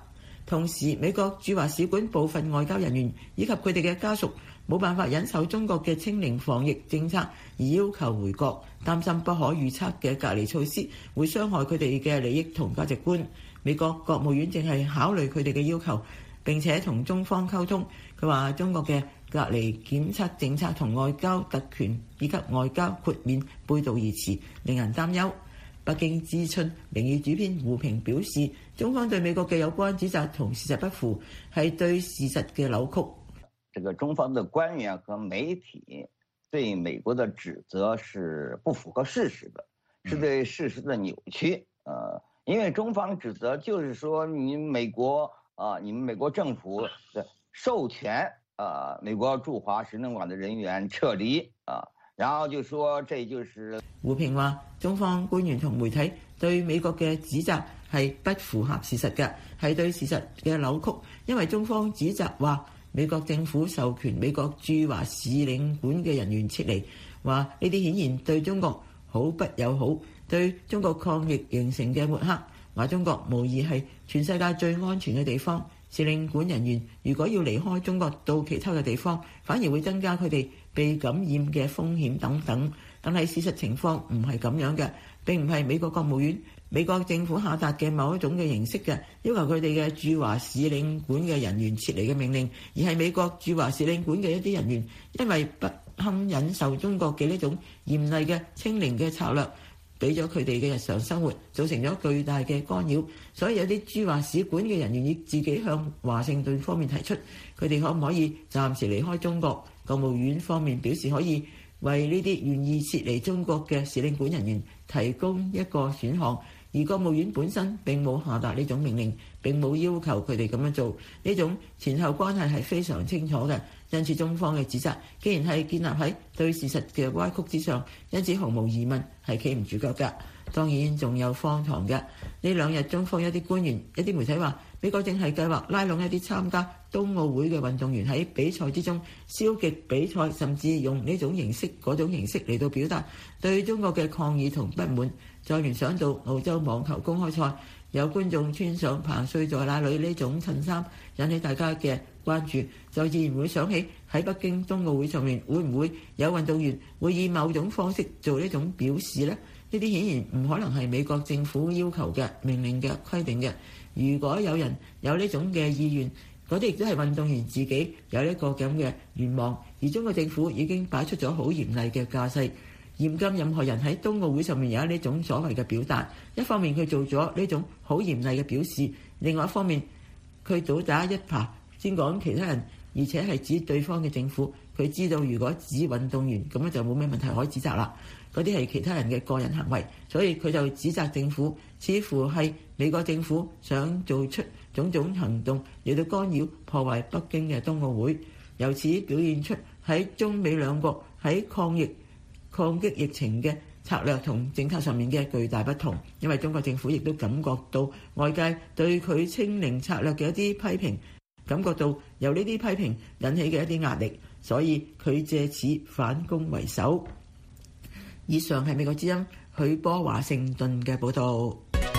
同時，美國駐華使館部分外交人員以及佢哋嘅家屬冇辦法忍受中國嘅清零防疫政策而要求回國，擔心不可預測嘅隔離措施會傷害佢哋嘅利益同價值觀。美國國務院正係考慮佢哋嘅要求，並且同中方溝通。佢話中國嘅隔離檢測政策同外交特權以及外交豁免背道而馳，令人擔憂。北京知春名譽主編胡平表示，中方對美國嘅有關指責同事實不符，係對事實嘅扭曲。 這個中方的官員和媒體對美國的指責是不符合事實的，是對事實的扭曲。呃，因為中方指責就是說，你美國啊、呃，你們美國政府的授權啊、呃，美國駐華使領館的人員撤離啊。呃然後就說這就是胡平話，中方官員同媒體對美國嘅指責係不符合事實嘅，係對事實嘅扭曲。因為中方指責話美國政府授權美國駐華使領館嘅人員撤離，話呢啲顯然對中國好不友好，對中國抗疫形成嘅抹黑，話中國無疑係全世界最安全嘅地方。使領館人員如果要離開中國到其他嘅地方，反而會增加佢哋被感染嘅風險等等。但係事實情況唔係咁樣嘅，並唔係美國國務院、美國政府下達嘅某一種嘅形式嘅要求佢哋嘅駐華使領館嘅人員撤離嘅命令，而係美國駐華使領館嘅一啲人員因為不堪忍受中國嘅呢種嚴厲嘅清零嘅策略，俾咗佢哋嘅日常生活造成咗巨大嘅干擾，所以有啲駐華使館嘅人員亦自己向華盛頓方面提出，佢哋可唔可以暫時離開中國？國務院方面表示可以為呢啲願意撤離中國嘅使領館人員提供一個選項，而國務院本身並冇下達呢種命令，並冇要求佢哋咁樣做，呢種前後關係係非常清楚嘅。因此中方嘅指責既然係建立喺對事實嘅歪曲之上，因此毫無疑問係企唔住腳㗎。當然仲有荒唐嘅，呢兩日中方一啲官員、一啲媒體話，美國正係計劃拉攏一啲參加冬奧會嘅運動員喺比賽之中消極比賽，甚至用呢種形式嗰種形式嚟到表達對中國嘅抗議同不滿。再聯想到澳洲網球公開賽有觀眾穿上彭帥在哪裏呢種襯衫，引起大家嘅關注，就自然會想起喺北京冬奧會上面會唔會有運動員會以某種方式做呢種表示呢？呢啲顯然唔可能係美國政府要求嘅命令嘅規定嘅。如果有人有呢種嘅意願，嗰啲亦都係運動員自己有呢個咁嘅願望，而中國政府已經擺出咗好嚴厲嘅架勢，嚴禁任何人喺冬奧會上面有呢種所謂嘅表達。一方面佢做咗呢種好嚴厲嘅表示，另外一方面佢倒打一耙，先講其他人，而且係指對方嘅政府。佢知道如果指運動員咁樣就冇咩問題可以指責啦，嗰啲係其他人嘅個人行為，所以佢就指責政府，似乎係美國政府想做出種種行動嚟到干擾破壞北京嘅冬奧會，由此表現出喺中美兩國喺抗疫抗擊疫情嘅策略同政策上面嘅巨大不同。因為中國政府亦都感覺到外界對佢清零策略嘅一啲批評，感覺到由呢啲批評引起嘅一啲壓力，所以佢借此反攻為守。以上係美國之音許波華盛頓嘅報導。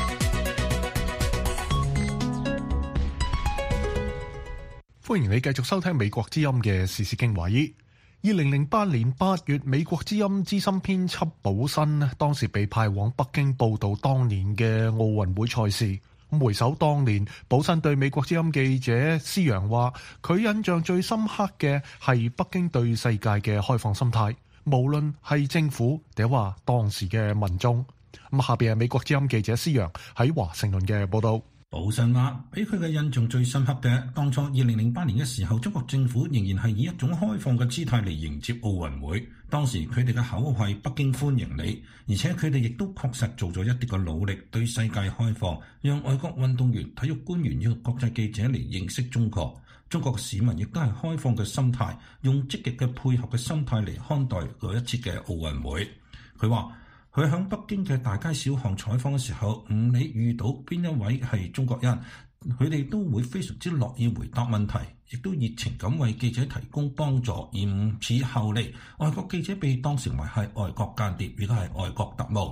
歡迎你繼續收聽美國之音嘅時事經緯。二零零八年八月，美國之音資深編輯保新當時被派往北京報導當年嘅奧運會賽事。回首當年，保新對美國之音記者施洋話，佢印象最深刻嘅係北京對世界嘅開放心態，無論係政府定話當時嘅民眾。咁下邊係美國之音記者施洋喺華盛頓嘅報道。 保新話，俾佢嘅印象最深刻嘅，當初二零零八年嘅時候，中國政府仍然係以一種開放嘅姿態嚟迎接奧運會。當時佢哋嘅口號係北京歡迎你，而且佢哋亦都確實做咗一啲嘅努力，對世界開放，讓外國運動員、體育官員以及國際記者嚟認識中國。中國嘅市民亦都係開放嘅心態，用積極嘅配合嘅心態嚟看待嗰一次嘅奧運會。佢話，佢喺北京嘅大街小巷採訪嘅時候，唔理遇到邊一位係中國人，佢哋都會非常之樂意回答問題，亦都熱情咁為記者提供幫助，而唔似後嚟外國記者被當成為係外國間諜，亦都係外國特務。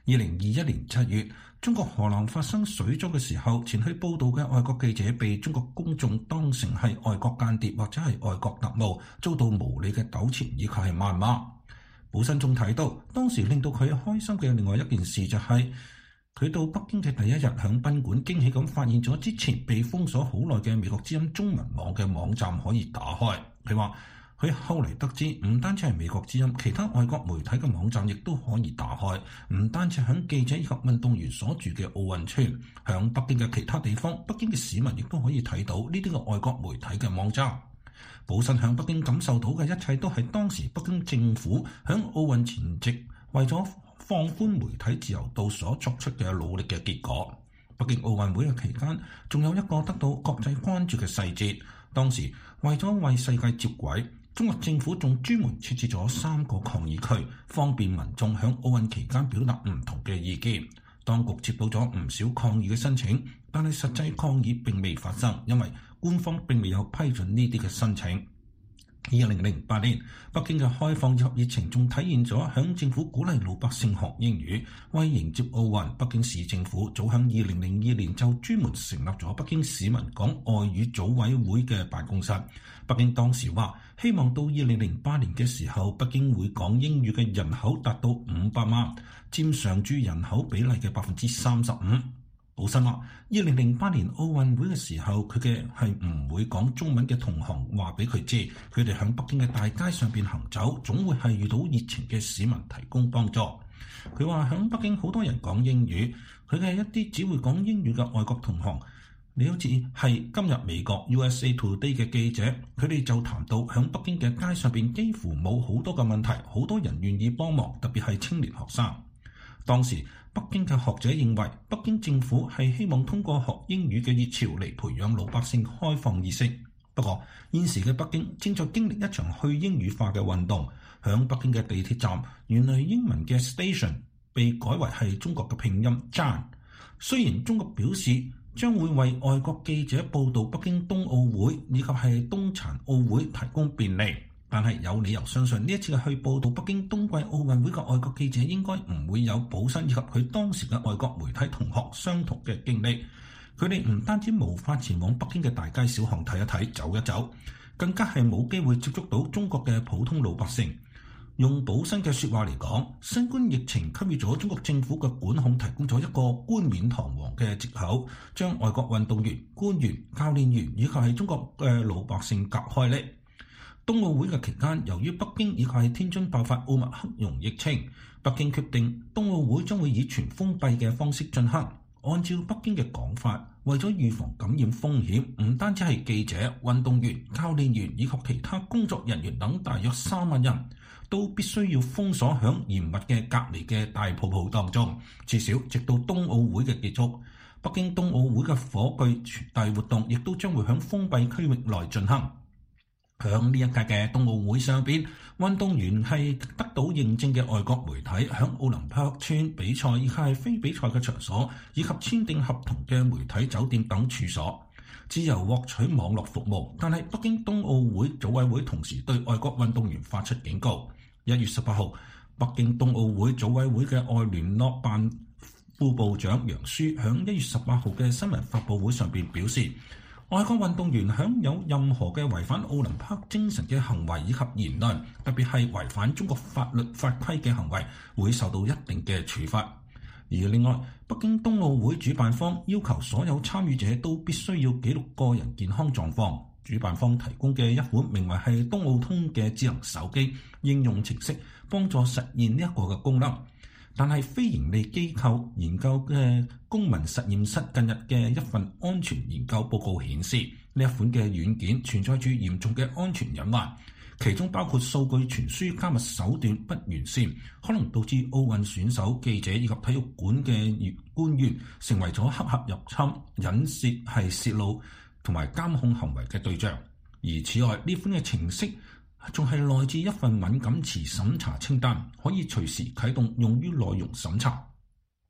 二零二一年七月，中國河南發生水災嘅時候，前去報道嘅外國記者被中國公眾當成係外國間諜或者係外國特務，遭到無理嘅糾纏以及係謾罵。保新仲提到，當時令到佢開心嘅另外一件事就係、是、佢到北京嘅第一日，響賓館驚喜咁發現咗之前被封鎖好耐嘅美國之音中文網嘅網站可以打開。佢話佢後嚟得知，唔單止係美國之音，其他外國媒體嘅網站亦都可以打開。唔單止響記者以及運動員所住嘅奧運村，響北京嘅其他地方，北京嘅市民亦都可以睇到呢啲嘅外國媒體嘅網站。保新響北京感受到嘅一切都係當時北京政府響奧運前夕為咗放寬媒體自由度所作出嘅努力嘅結果。北京奧運會嘅期間，仲有一個得到國際關注嘅細節，當時為咗為世界接軌，中國政府仲專門設置咗三個抗議區，方便民眾響奧運期間表達唔同嘅意見。當局接到咗唔少抗議嘅申請，但係實際抗議並未發生，因為官方並未有批准呢啲嘅申請。二零零八年，北京嘅開放以及熱情仲體現咗響政府鼓勵老百姓學英語。為迎接奧運，北京市政府早響二零零二年就專門成立咗北京市民講外語組委會嘅辦公室。北京當時話，希望到二零零八年嘅時候，北京會講英語嘅人口達到五百萬，佔常住人口比例嘅百分之三十五。保新話，二零零八年奧運會嘅時候，佢嘅係唔會講中文嘅同行話俾佢知，佢哋響北京嘅大街上邊行走，總會係遇到熱情嘅市民提供幫助。佢話響北京好多人講英語，佢嘅一啲只會講英語嘅外國同行，你好似係今日美國 U S A Today 嘅記者，佢哋就談到響北京嘅街上邊幾乎冇好多嘅問題，好多人願意幫忙，特別係青年學生。當時北京嘅學者認為，北京政府係希望通過學英語嘅熱潮嚟培養老百姓開放意識。不過現時嘅北京正在經歷一場去英語化嘅運動，響北京嘅地鐵站，原來英文嘅 station 被改為係中國嘅拼音 Jan。雖然中國表示將會為外國記者報導北京冬奧會以及係冬殘奧會提供便利，但係有理由相信呢一次去報導北京冬季奧運會嘅外國記者應該唔會有保新以及佢當時嘅外國媒體同學相同嘅經歷。佢哋唔單止無法前往北京嘅大街小巷睇一睇、走一走，更加係冇機會接觸到中國嘅普通老百姓。用保新嘅説話嚟講，新冠疫情給予咗中國政府嘅管控提供咗一個冠冕堂皇嘅藉口，將外國運動員、官員、教練員以及係中國嘅老百姓隔開呢。冬奧會嘅期間，由於北京以及係天津爆發奧密克戎疫情，北京決定冬奧會將會以全封閉嘅方式進行。按照北京嘅講法，為咗預防感染風險，唔單止係記者、運動員、教練員以及其他工作人員等大約三萬人，都必須要封鎖響嚴密嘅隔離嘅大泡泡當中，至少直到冬奧會嘅結束。北京冬奧會嘅火炬傳遞活動亦都將會響封閉區域內進行。響呢一屆嘅冬奧會上邊，運動員係得到認證嘅外國媒體，響奧林匹克村比賽以及係非比賽嘅場所，以及簽訂合同嘅媒體酒店等處所，自由獲取網絡服務。但係北京冬奧會組委會同時對外國運動員發出警告。一月十八號，北京冬奧會組委會嘅外聯絡辦副部長楊舒響一月十八號嘅新聞發佈會上邊表示，外國運動員享有任何嘅違反奧林匹克精神嘅行為以及言論，特別係違反中國法律法規嘅行為，會受到一定嘅處罰。而另外，北京冬奧會主辦方要求所有參與者都必須要記錄個人健康狀況。主辦方提供嘅一款名為係冬奧通嘅智能手機應用程式，幫助實現呢一個嘅功能。但係非營利機構研究嘅公民實驗室近日嘅一份安全研究報告顯示，呢一款嘅軟件存在住嚴重嘅安全隱患，其中包括數據傳輸加密手段不完善，可能導致奧運選手、記者以及體育館嘅官員成為咗黑客入侵、隱泄係泄露同埋監控行為嘅對象。而此外，呢款嘅程式仲係來自一份敏感詞審查清單，可以隨時啟動用於內容審查。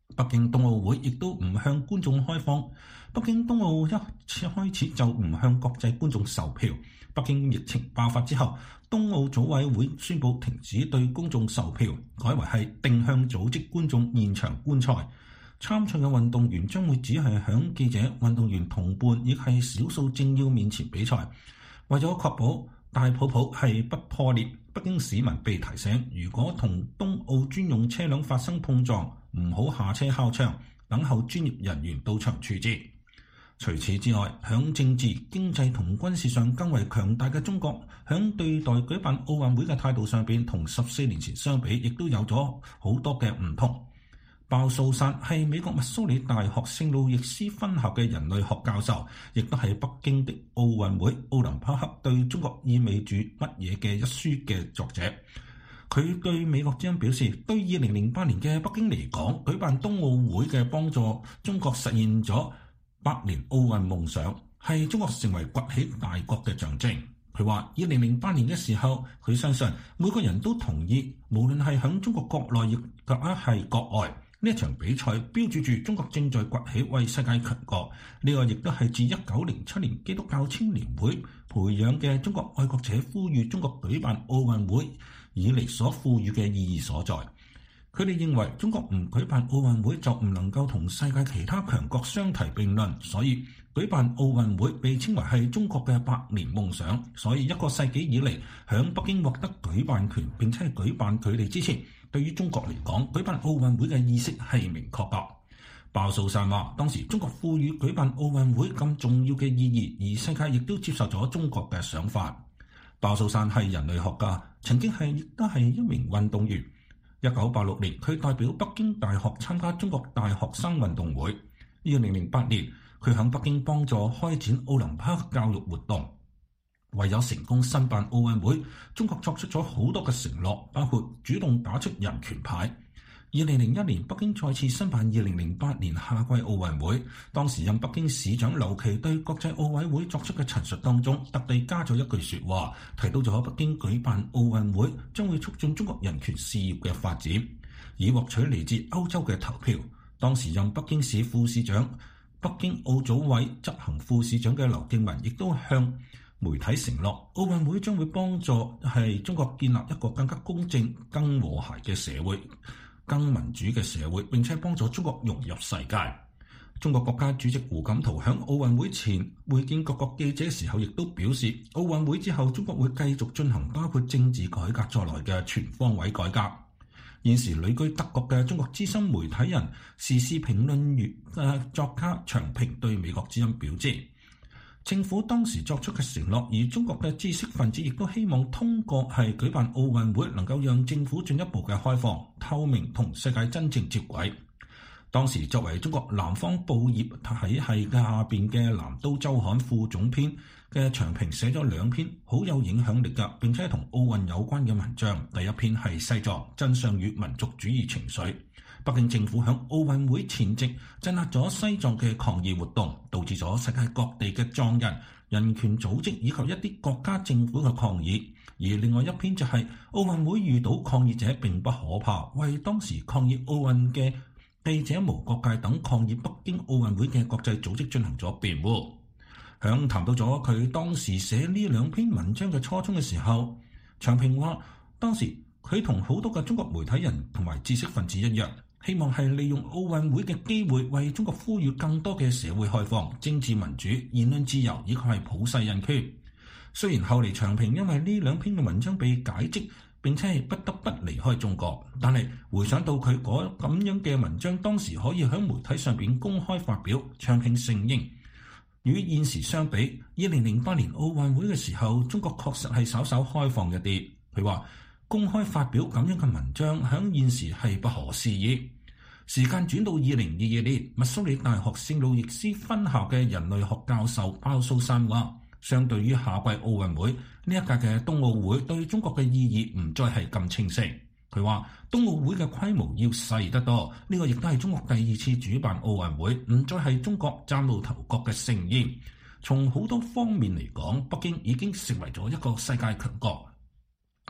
北京冬奧會亦都唔向觀眾開放。北京冬奧一開始就唔向國際觀眾售票。北京疫情爆發之後，冬奧組委會宣布停止對公眾售票，改為係定向組織觀眾現場觀賽。參賽嘅運動員將會只係響記者、運動員同伴，亦係少數政要面前比賽。為咗確保大泡泡係不破裂，北京市民被提醒，如果同冬奧專用車輛發生碰撞，唔好下車敲窗，等候專業人員到場處置。除此之外，響政治、經濟同軍事上更為強大嘅中國，響對待舉辦奧運會嘅態度上邊，同十四年前相比，亦都有咗好多嘅唔同。鮑素珊係美國密蘇里大學聖路易斯分校嘅人類學教授，亦都係北京的奧運會奧林匹克對中國意味住乜嘢嘅一書嘅作者。佢對美國之音表示，對二零零八年嘅北京嚟講，舉辦冬奧會嘅幫助中國實現咗百年奧運夢想，係中國成為崛起大國嘅象徵。佢話二零零八年嘅時候，佢相信每個人都同意，無論係響中國國內亦或係國外，呢一場比賽標誌住中國正在崛起為世界強國。呢、這個亦都係自一九零七年基督教青年會培養嘅中國愛國者呼籲中國舉辦奧運會以嚟所賦予嘅意義所在。佢哋認為中國唔舉辦奧運會就唔能夠同世界其他強國相提並論，所以舉辦奧運會被稱為係中國嘅百年夢想。所以一個世紀以嚟，響北京獲得舉辦權並且係舉辦佢哋之前，對於中國嚟講，舉辦奧運會嘅意識係明確嘅。鮑素珊話，當時中國賦予舉辦奧運會咁重要嘅意義，而世界亦都接受咗中國嘅想法。鮑素珊係人類學家，曾經係亦都係一名運動員。一九八六年，佢代表北京大學參加中國大學生運動會。二零零八年，佢喺北京幫助開展奧林匹克教育活動。為咗成功申辦奧運會，中國作出咗好多嘅承諾，包括主動打出人權牌。二零零一年，北京再次申辦二零零八年夏季奧運會。當時任北京市長劉奇對國際奧委會作出嘅陳述當中，特地加咗一句說話，提到咗北京舉辦奧運會將會促進中國人權事業嘅發展，以獲取嚟自歐洲嘅投票。當時任北京市副市長、北京奧組委執行副市長嘅劉敬文亦都向媒體承諾，奧運會將會幫助係中國建立一個更加公正、更和諧嘅社會、更民主嘅社會，並且幫助中國融入世界。中國國家主席胡錦濤喺奧運會前會見各國記者時候，亦都表示，奧運會之後，中國會繼續進行包括政治改革在內嘅全方位改革。現時旅居德國嘅中國資深媒體人、時事評論員、呃、作家長平對美國之音表示，政府當時作出嘅承諾，而中國嘅知識分子亦都希望通過係舉辦奧運會，能夠讓政府進一步嘅開放、透明同世界真正接軌。當時作為中國南方報業體系下邊嘅南都周刊副總編嘅長平寫咗兩篇好有影響力嘅並且同奧運有關嘅文章。第一篇係西藏真相與民族主義情緒。北京政府響奧運會前夕鎮壓咗西藏嘅抗議活動，導致咗世界各地嘅藏人、人權組織以及一啲國家政府嘅抗議。而另外一篇就係奧運會遇到抗議者並不可怕，為當時抗議奧運嘅記者無國界等抗議北京奧運會嘅國際組織進行咗辯護。響談到咗佢當時寫呢兩篇文章嘅初衷嘅時候，長平話當時佢同好多嘅中國媒體人同埋知識分子一樣，希望係利用奧運會嘅機會為中國呼籲更多嘅社會開放、政治民主、言論自由以及係普世人權。雖然後嚟長平因為呢兩篇嘅文章被解職，並且係不得不離開中國，但係回想到佢嗰咁樣嘅文章當時可以喺媒體上邊公開發表，長平承認與現時相比，二零零八年奧運會嘅時候，中國確實係稍稍開放一啲。佢話公開發表咁樣嘅文章喺現時係不可思議。時間轉到二零二二年，密蘇里大學聖路易斯分校嘅人類學教授鮑素珊話，相對於夏季奧運會，呢一屆嘅冬奧會對中國嘅意義唔再係咁清晰。佢話冬奧會嘅規模要細得多，呢、這個亦都係中國第二次主辦奧運會，唔再係中國嶄露頭角嘅盛宴。從好多方面嚟講，北京已經成為咗一個世界強國。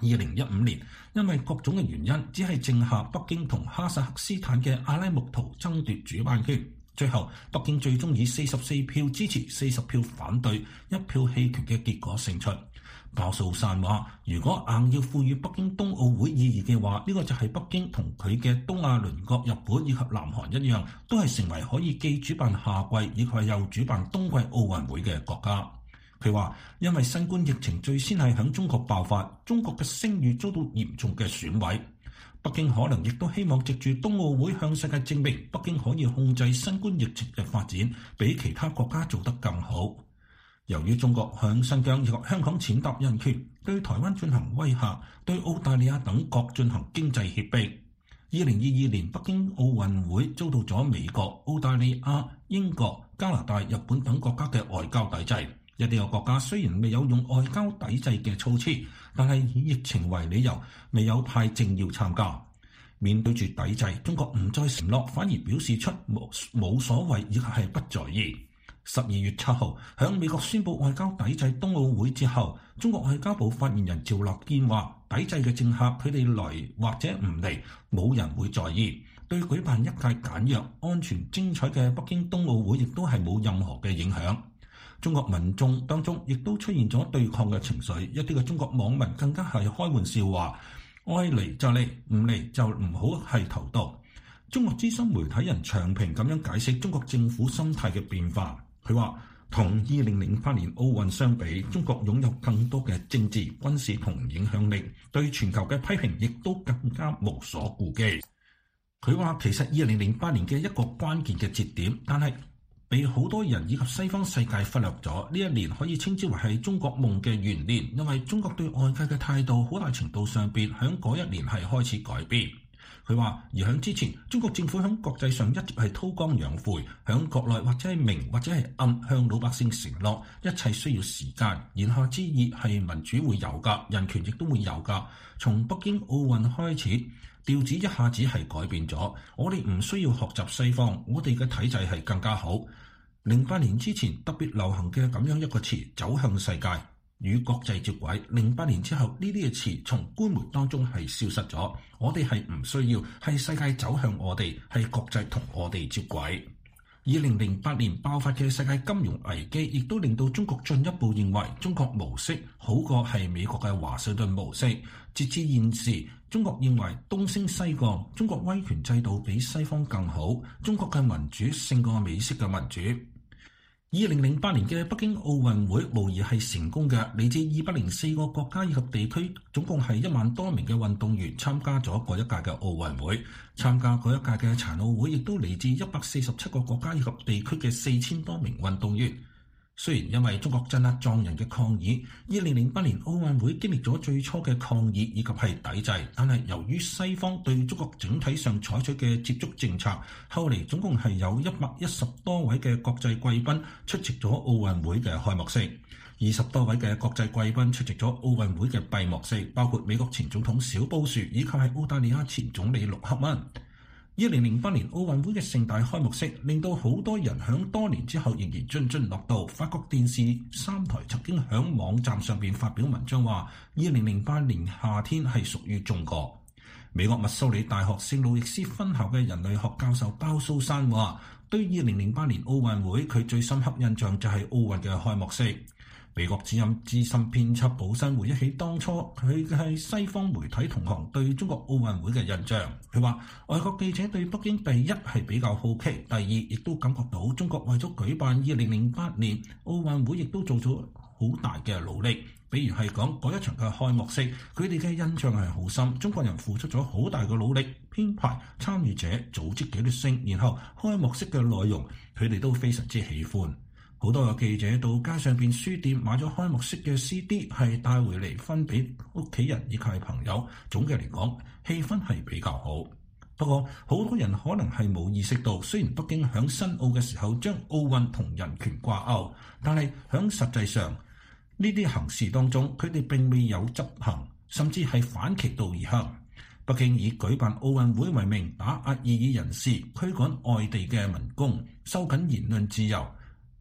二零一五年，因為各種嘅原因，只係剩下北京同哈薩克斯坦嘅阿拉木圖爭奪主辦權。最後，北京最終以四十四票支持、四十票反對、一票棄權嘅結果勝出。鮑素珊話：如果硬要賦予北京冬奧會意義嘅話，呢、這個就係北京同佢嘅東亞鄰國日本以及南韓一樣，都係成為可以既主辦夏季以及又主辦冬季奧運會嘅國家。佢話：因為新冠疫情最先係響中國爆發，中國嘅聲譽遭到嚴重嘅損毀。北京可能亦都希望藉住冬奧會向世界證明，北京可以控制新冠疫情嘅發展，比其他國家做得更好。由於中國向新疆以及香港踐踏人權，對台灣進行威嚇，對澳大利亞等國進行經濟脅迫。二零二二年北京奧運會遭到咗美國、澳大利亞、英國、加拿大、日本等國家嘅外交抵制。一啲嘅國家雖然未有用外交抵制嘅措施，但係以疫情為理由，未有派政要參加。面對住抵制，中國唔再承諾，反而表示出冇冇所謂，以及係不在意。十二月七號，響美國宣布外交抵制冬奧會之後，中國外交部發言人趙立堅話：抵制嘅政客佢哋來或者唔嚟，冇人會在意。對舉辦一屆簡約、安全、精彩嘅北京冬奧會，亦都係冇任何嘅影響。中國民眾當中亦都出現咗對抗嘅情緒，一啲嘅中國網民更加係開玩笑話：愛嚟就嚟，唔嚟就唔好係頭度。中國資深媒體人長平咁樣解釋中國政府心態嘅變化。佢話：同二零零八年奧運相比，中國擁有更多嘅政治、軍事同影響力，對全球嘅批評亦都更加無所顧忌。佢話其實二零零八年嘅一個關鍵嘅節點，但係被好多人以及西方世界忽略咗。呢一年可以稱之為係中國夢嘅元年，因為中國對外界嘅態度好大程度上邊響嗰一年係開始改變。佢話而響之前，中國政府響國際上一直係韜光養晦，響國內或者係明或者係暗向老百姓承諾一切需要時間，言下之意係民主會有㗎，人權亦都會有㗎。從北京奧運開始，調子一下子係改變咗，我哋唔需要學習西方，我哋嘅體制係更加好。零八年之前特別流行嘅咁樣一個詞，走向世界，與國際接軌。零八年之後呢啲嘅詞從官媒當中係消失咗，我哋係唔需要，係世界走向我哋，係國際同我哋接軌。二零零八年爆發嘅世界金融危機，亦都令到中國進一步認為中國模式好過係美國嘅華盛頓模式。截至現時，中國認為東升西降，中國威權制度比西方更好，中國嘅民主勝過美式嘅民主。二零零八年嘅北京奧運會無疑係成功嘅，嚟自二百零四個國家以及地區，總共係一萬多名嘅運動員參加咗嗰一屆嘅奧運會。參加嗰一屆嘅殘奧會亦都嚟自一百四十七個國家以及地區嘅四千多名運動員。雖然因為中國鎮壓藏人嘅抗議，二零零八年奧運會經歷咗最初嘅抗議以及係抵制，但係由於西方對中國整體上採取嘅接觸政策，後嚟總共係有一百一十多位嘅國際貴賓出席咗奧運會嘅開幕式，二十多位嘅國際貴賓出席咗奧運會嘅閉幕式，包括美國前總統小布殊以及係澳大利亞前總理陸克文。二零零八年奧運會嘅盛大開幕式，令到好多人響多年之後仍然津津樂道。法國電視三台曾經響網站上邊發表文章話，二零零八年夏天係屬於中國。美國密蘇里大學聖路易斯分校嘅人類學教授鮑素珊話，對二零零八年奧運會佢最深刻印象就係奧運嘅開幕式。美國之音資深編輯保身回憶起當初佢係西方媒體同行對中國奧運會嘅印象，佢話外國記者對北京第一係比較好奇，第二亦都感覺到中國為咗舉辦二零零八年奧運會亦都做咗好大嘅努力，比如係講嗰一場嘅開幕式，佢哋嘅印象係好深，中國人付出咗好大嘅努力，編排、參與者、組織紀律性，然後開幕式嘅內容佢哋都非常之喜歡。好多嘅記者到街上邊書店買咗開幕式嘅 C D， 係帶回嚟分俾屋企人以及係朋友。總嘅嚟講，氣氛係比較好。不過，好多人可能係冇意識到，雖然北京響申奧嘅時候將奧運同人權掛鈎，但係響實際上呢啲行事當中，佢哋並未有執行，甚至係反其道而行。北京以舉辦奧運會為名，打壓異議人士，驅趕外地嘅民工，收緊言論自由。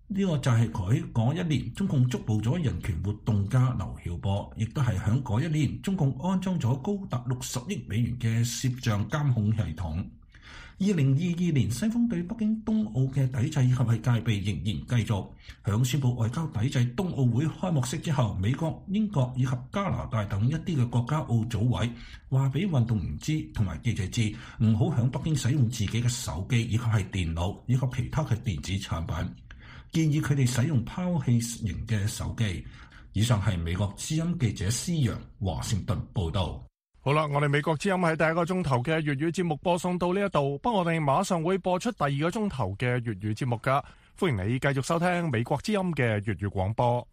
呢個就係佢嗰一年中共捉捕咗人權活動家劉曉波，亦都係響嗰一年中共安裝咗高達六十億美元嘅攝像監控系統。二零二二年，西方對北京冬奧嘅抵制以及係戒備仍然繼續。響宣布外交抵制冬奧會開幕式之後，美國、英國以及加拿大等一啲嘅國家奧組委話俾運動員知同埋記者知，唔好響北京使用自己嘅手機以及係電腦以及其他嘅電子產品，建議佢哋使用拋棄型嘅手機。以上係美國之音記者施陽華盛頓報道。 好啦，我哋美國之音喺第一個鐘頭嘅粵語節目播送到呢一度，不過我哋馬上會播出第二個鐘頭嘅粵語節目噶，歡迎你繼續收聽美國之音嘅粵語廣播。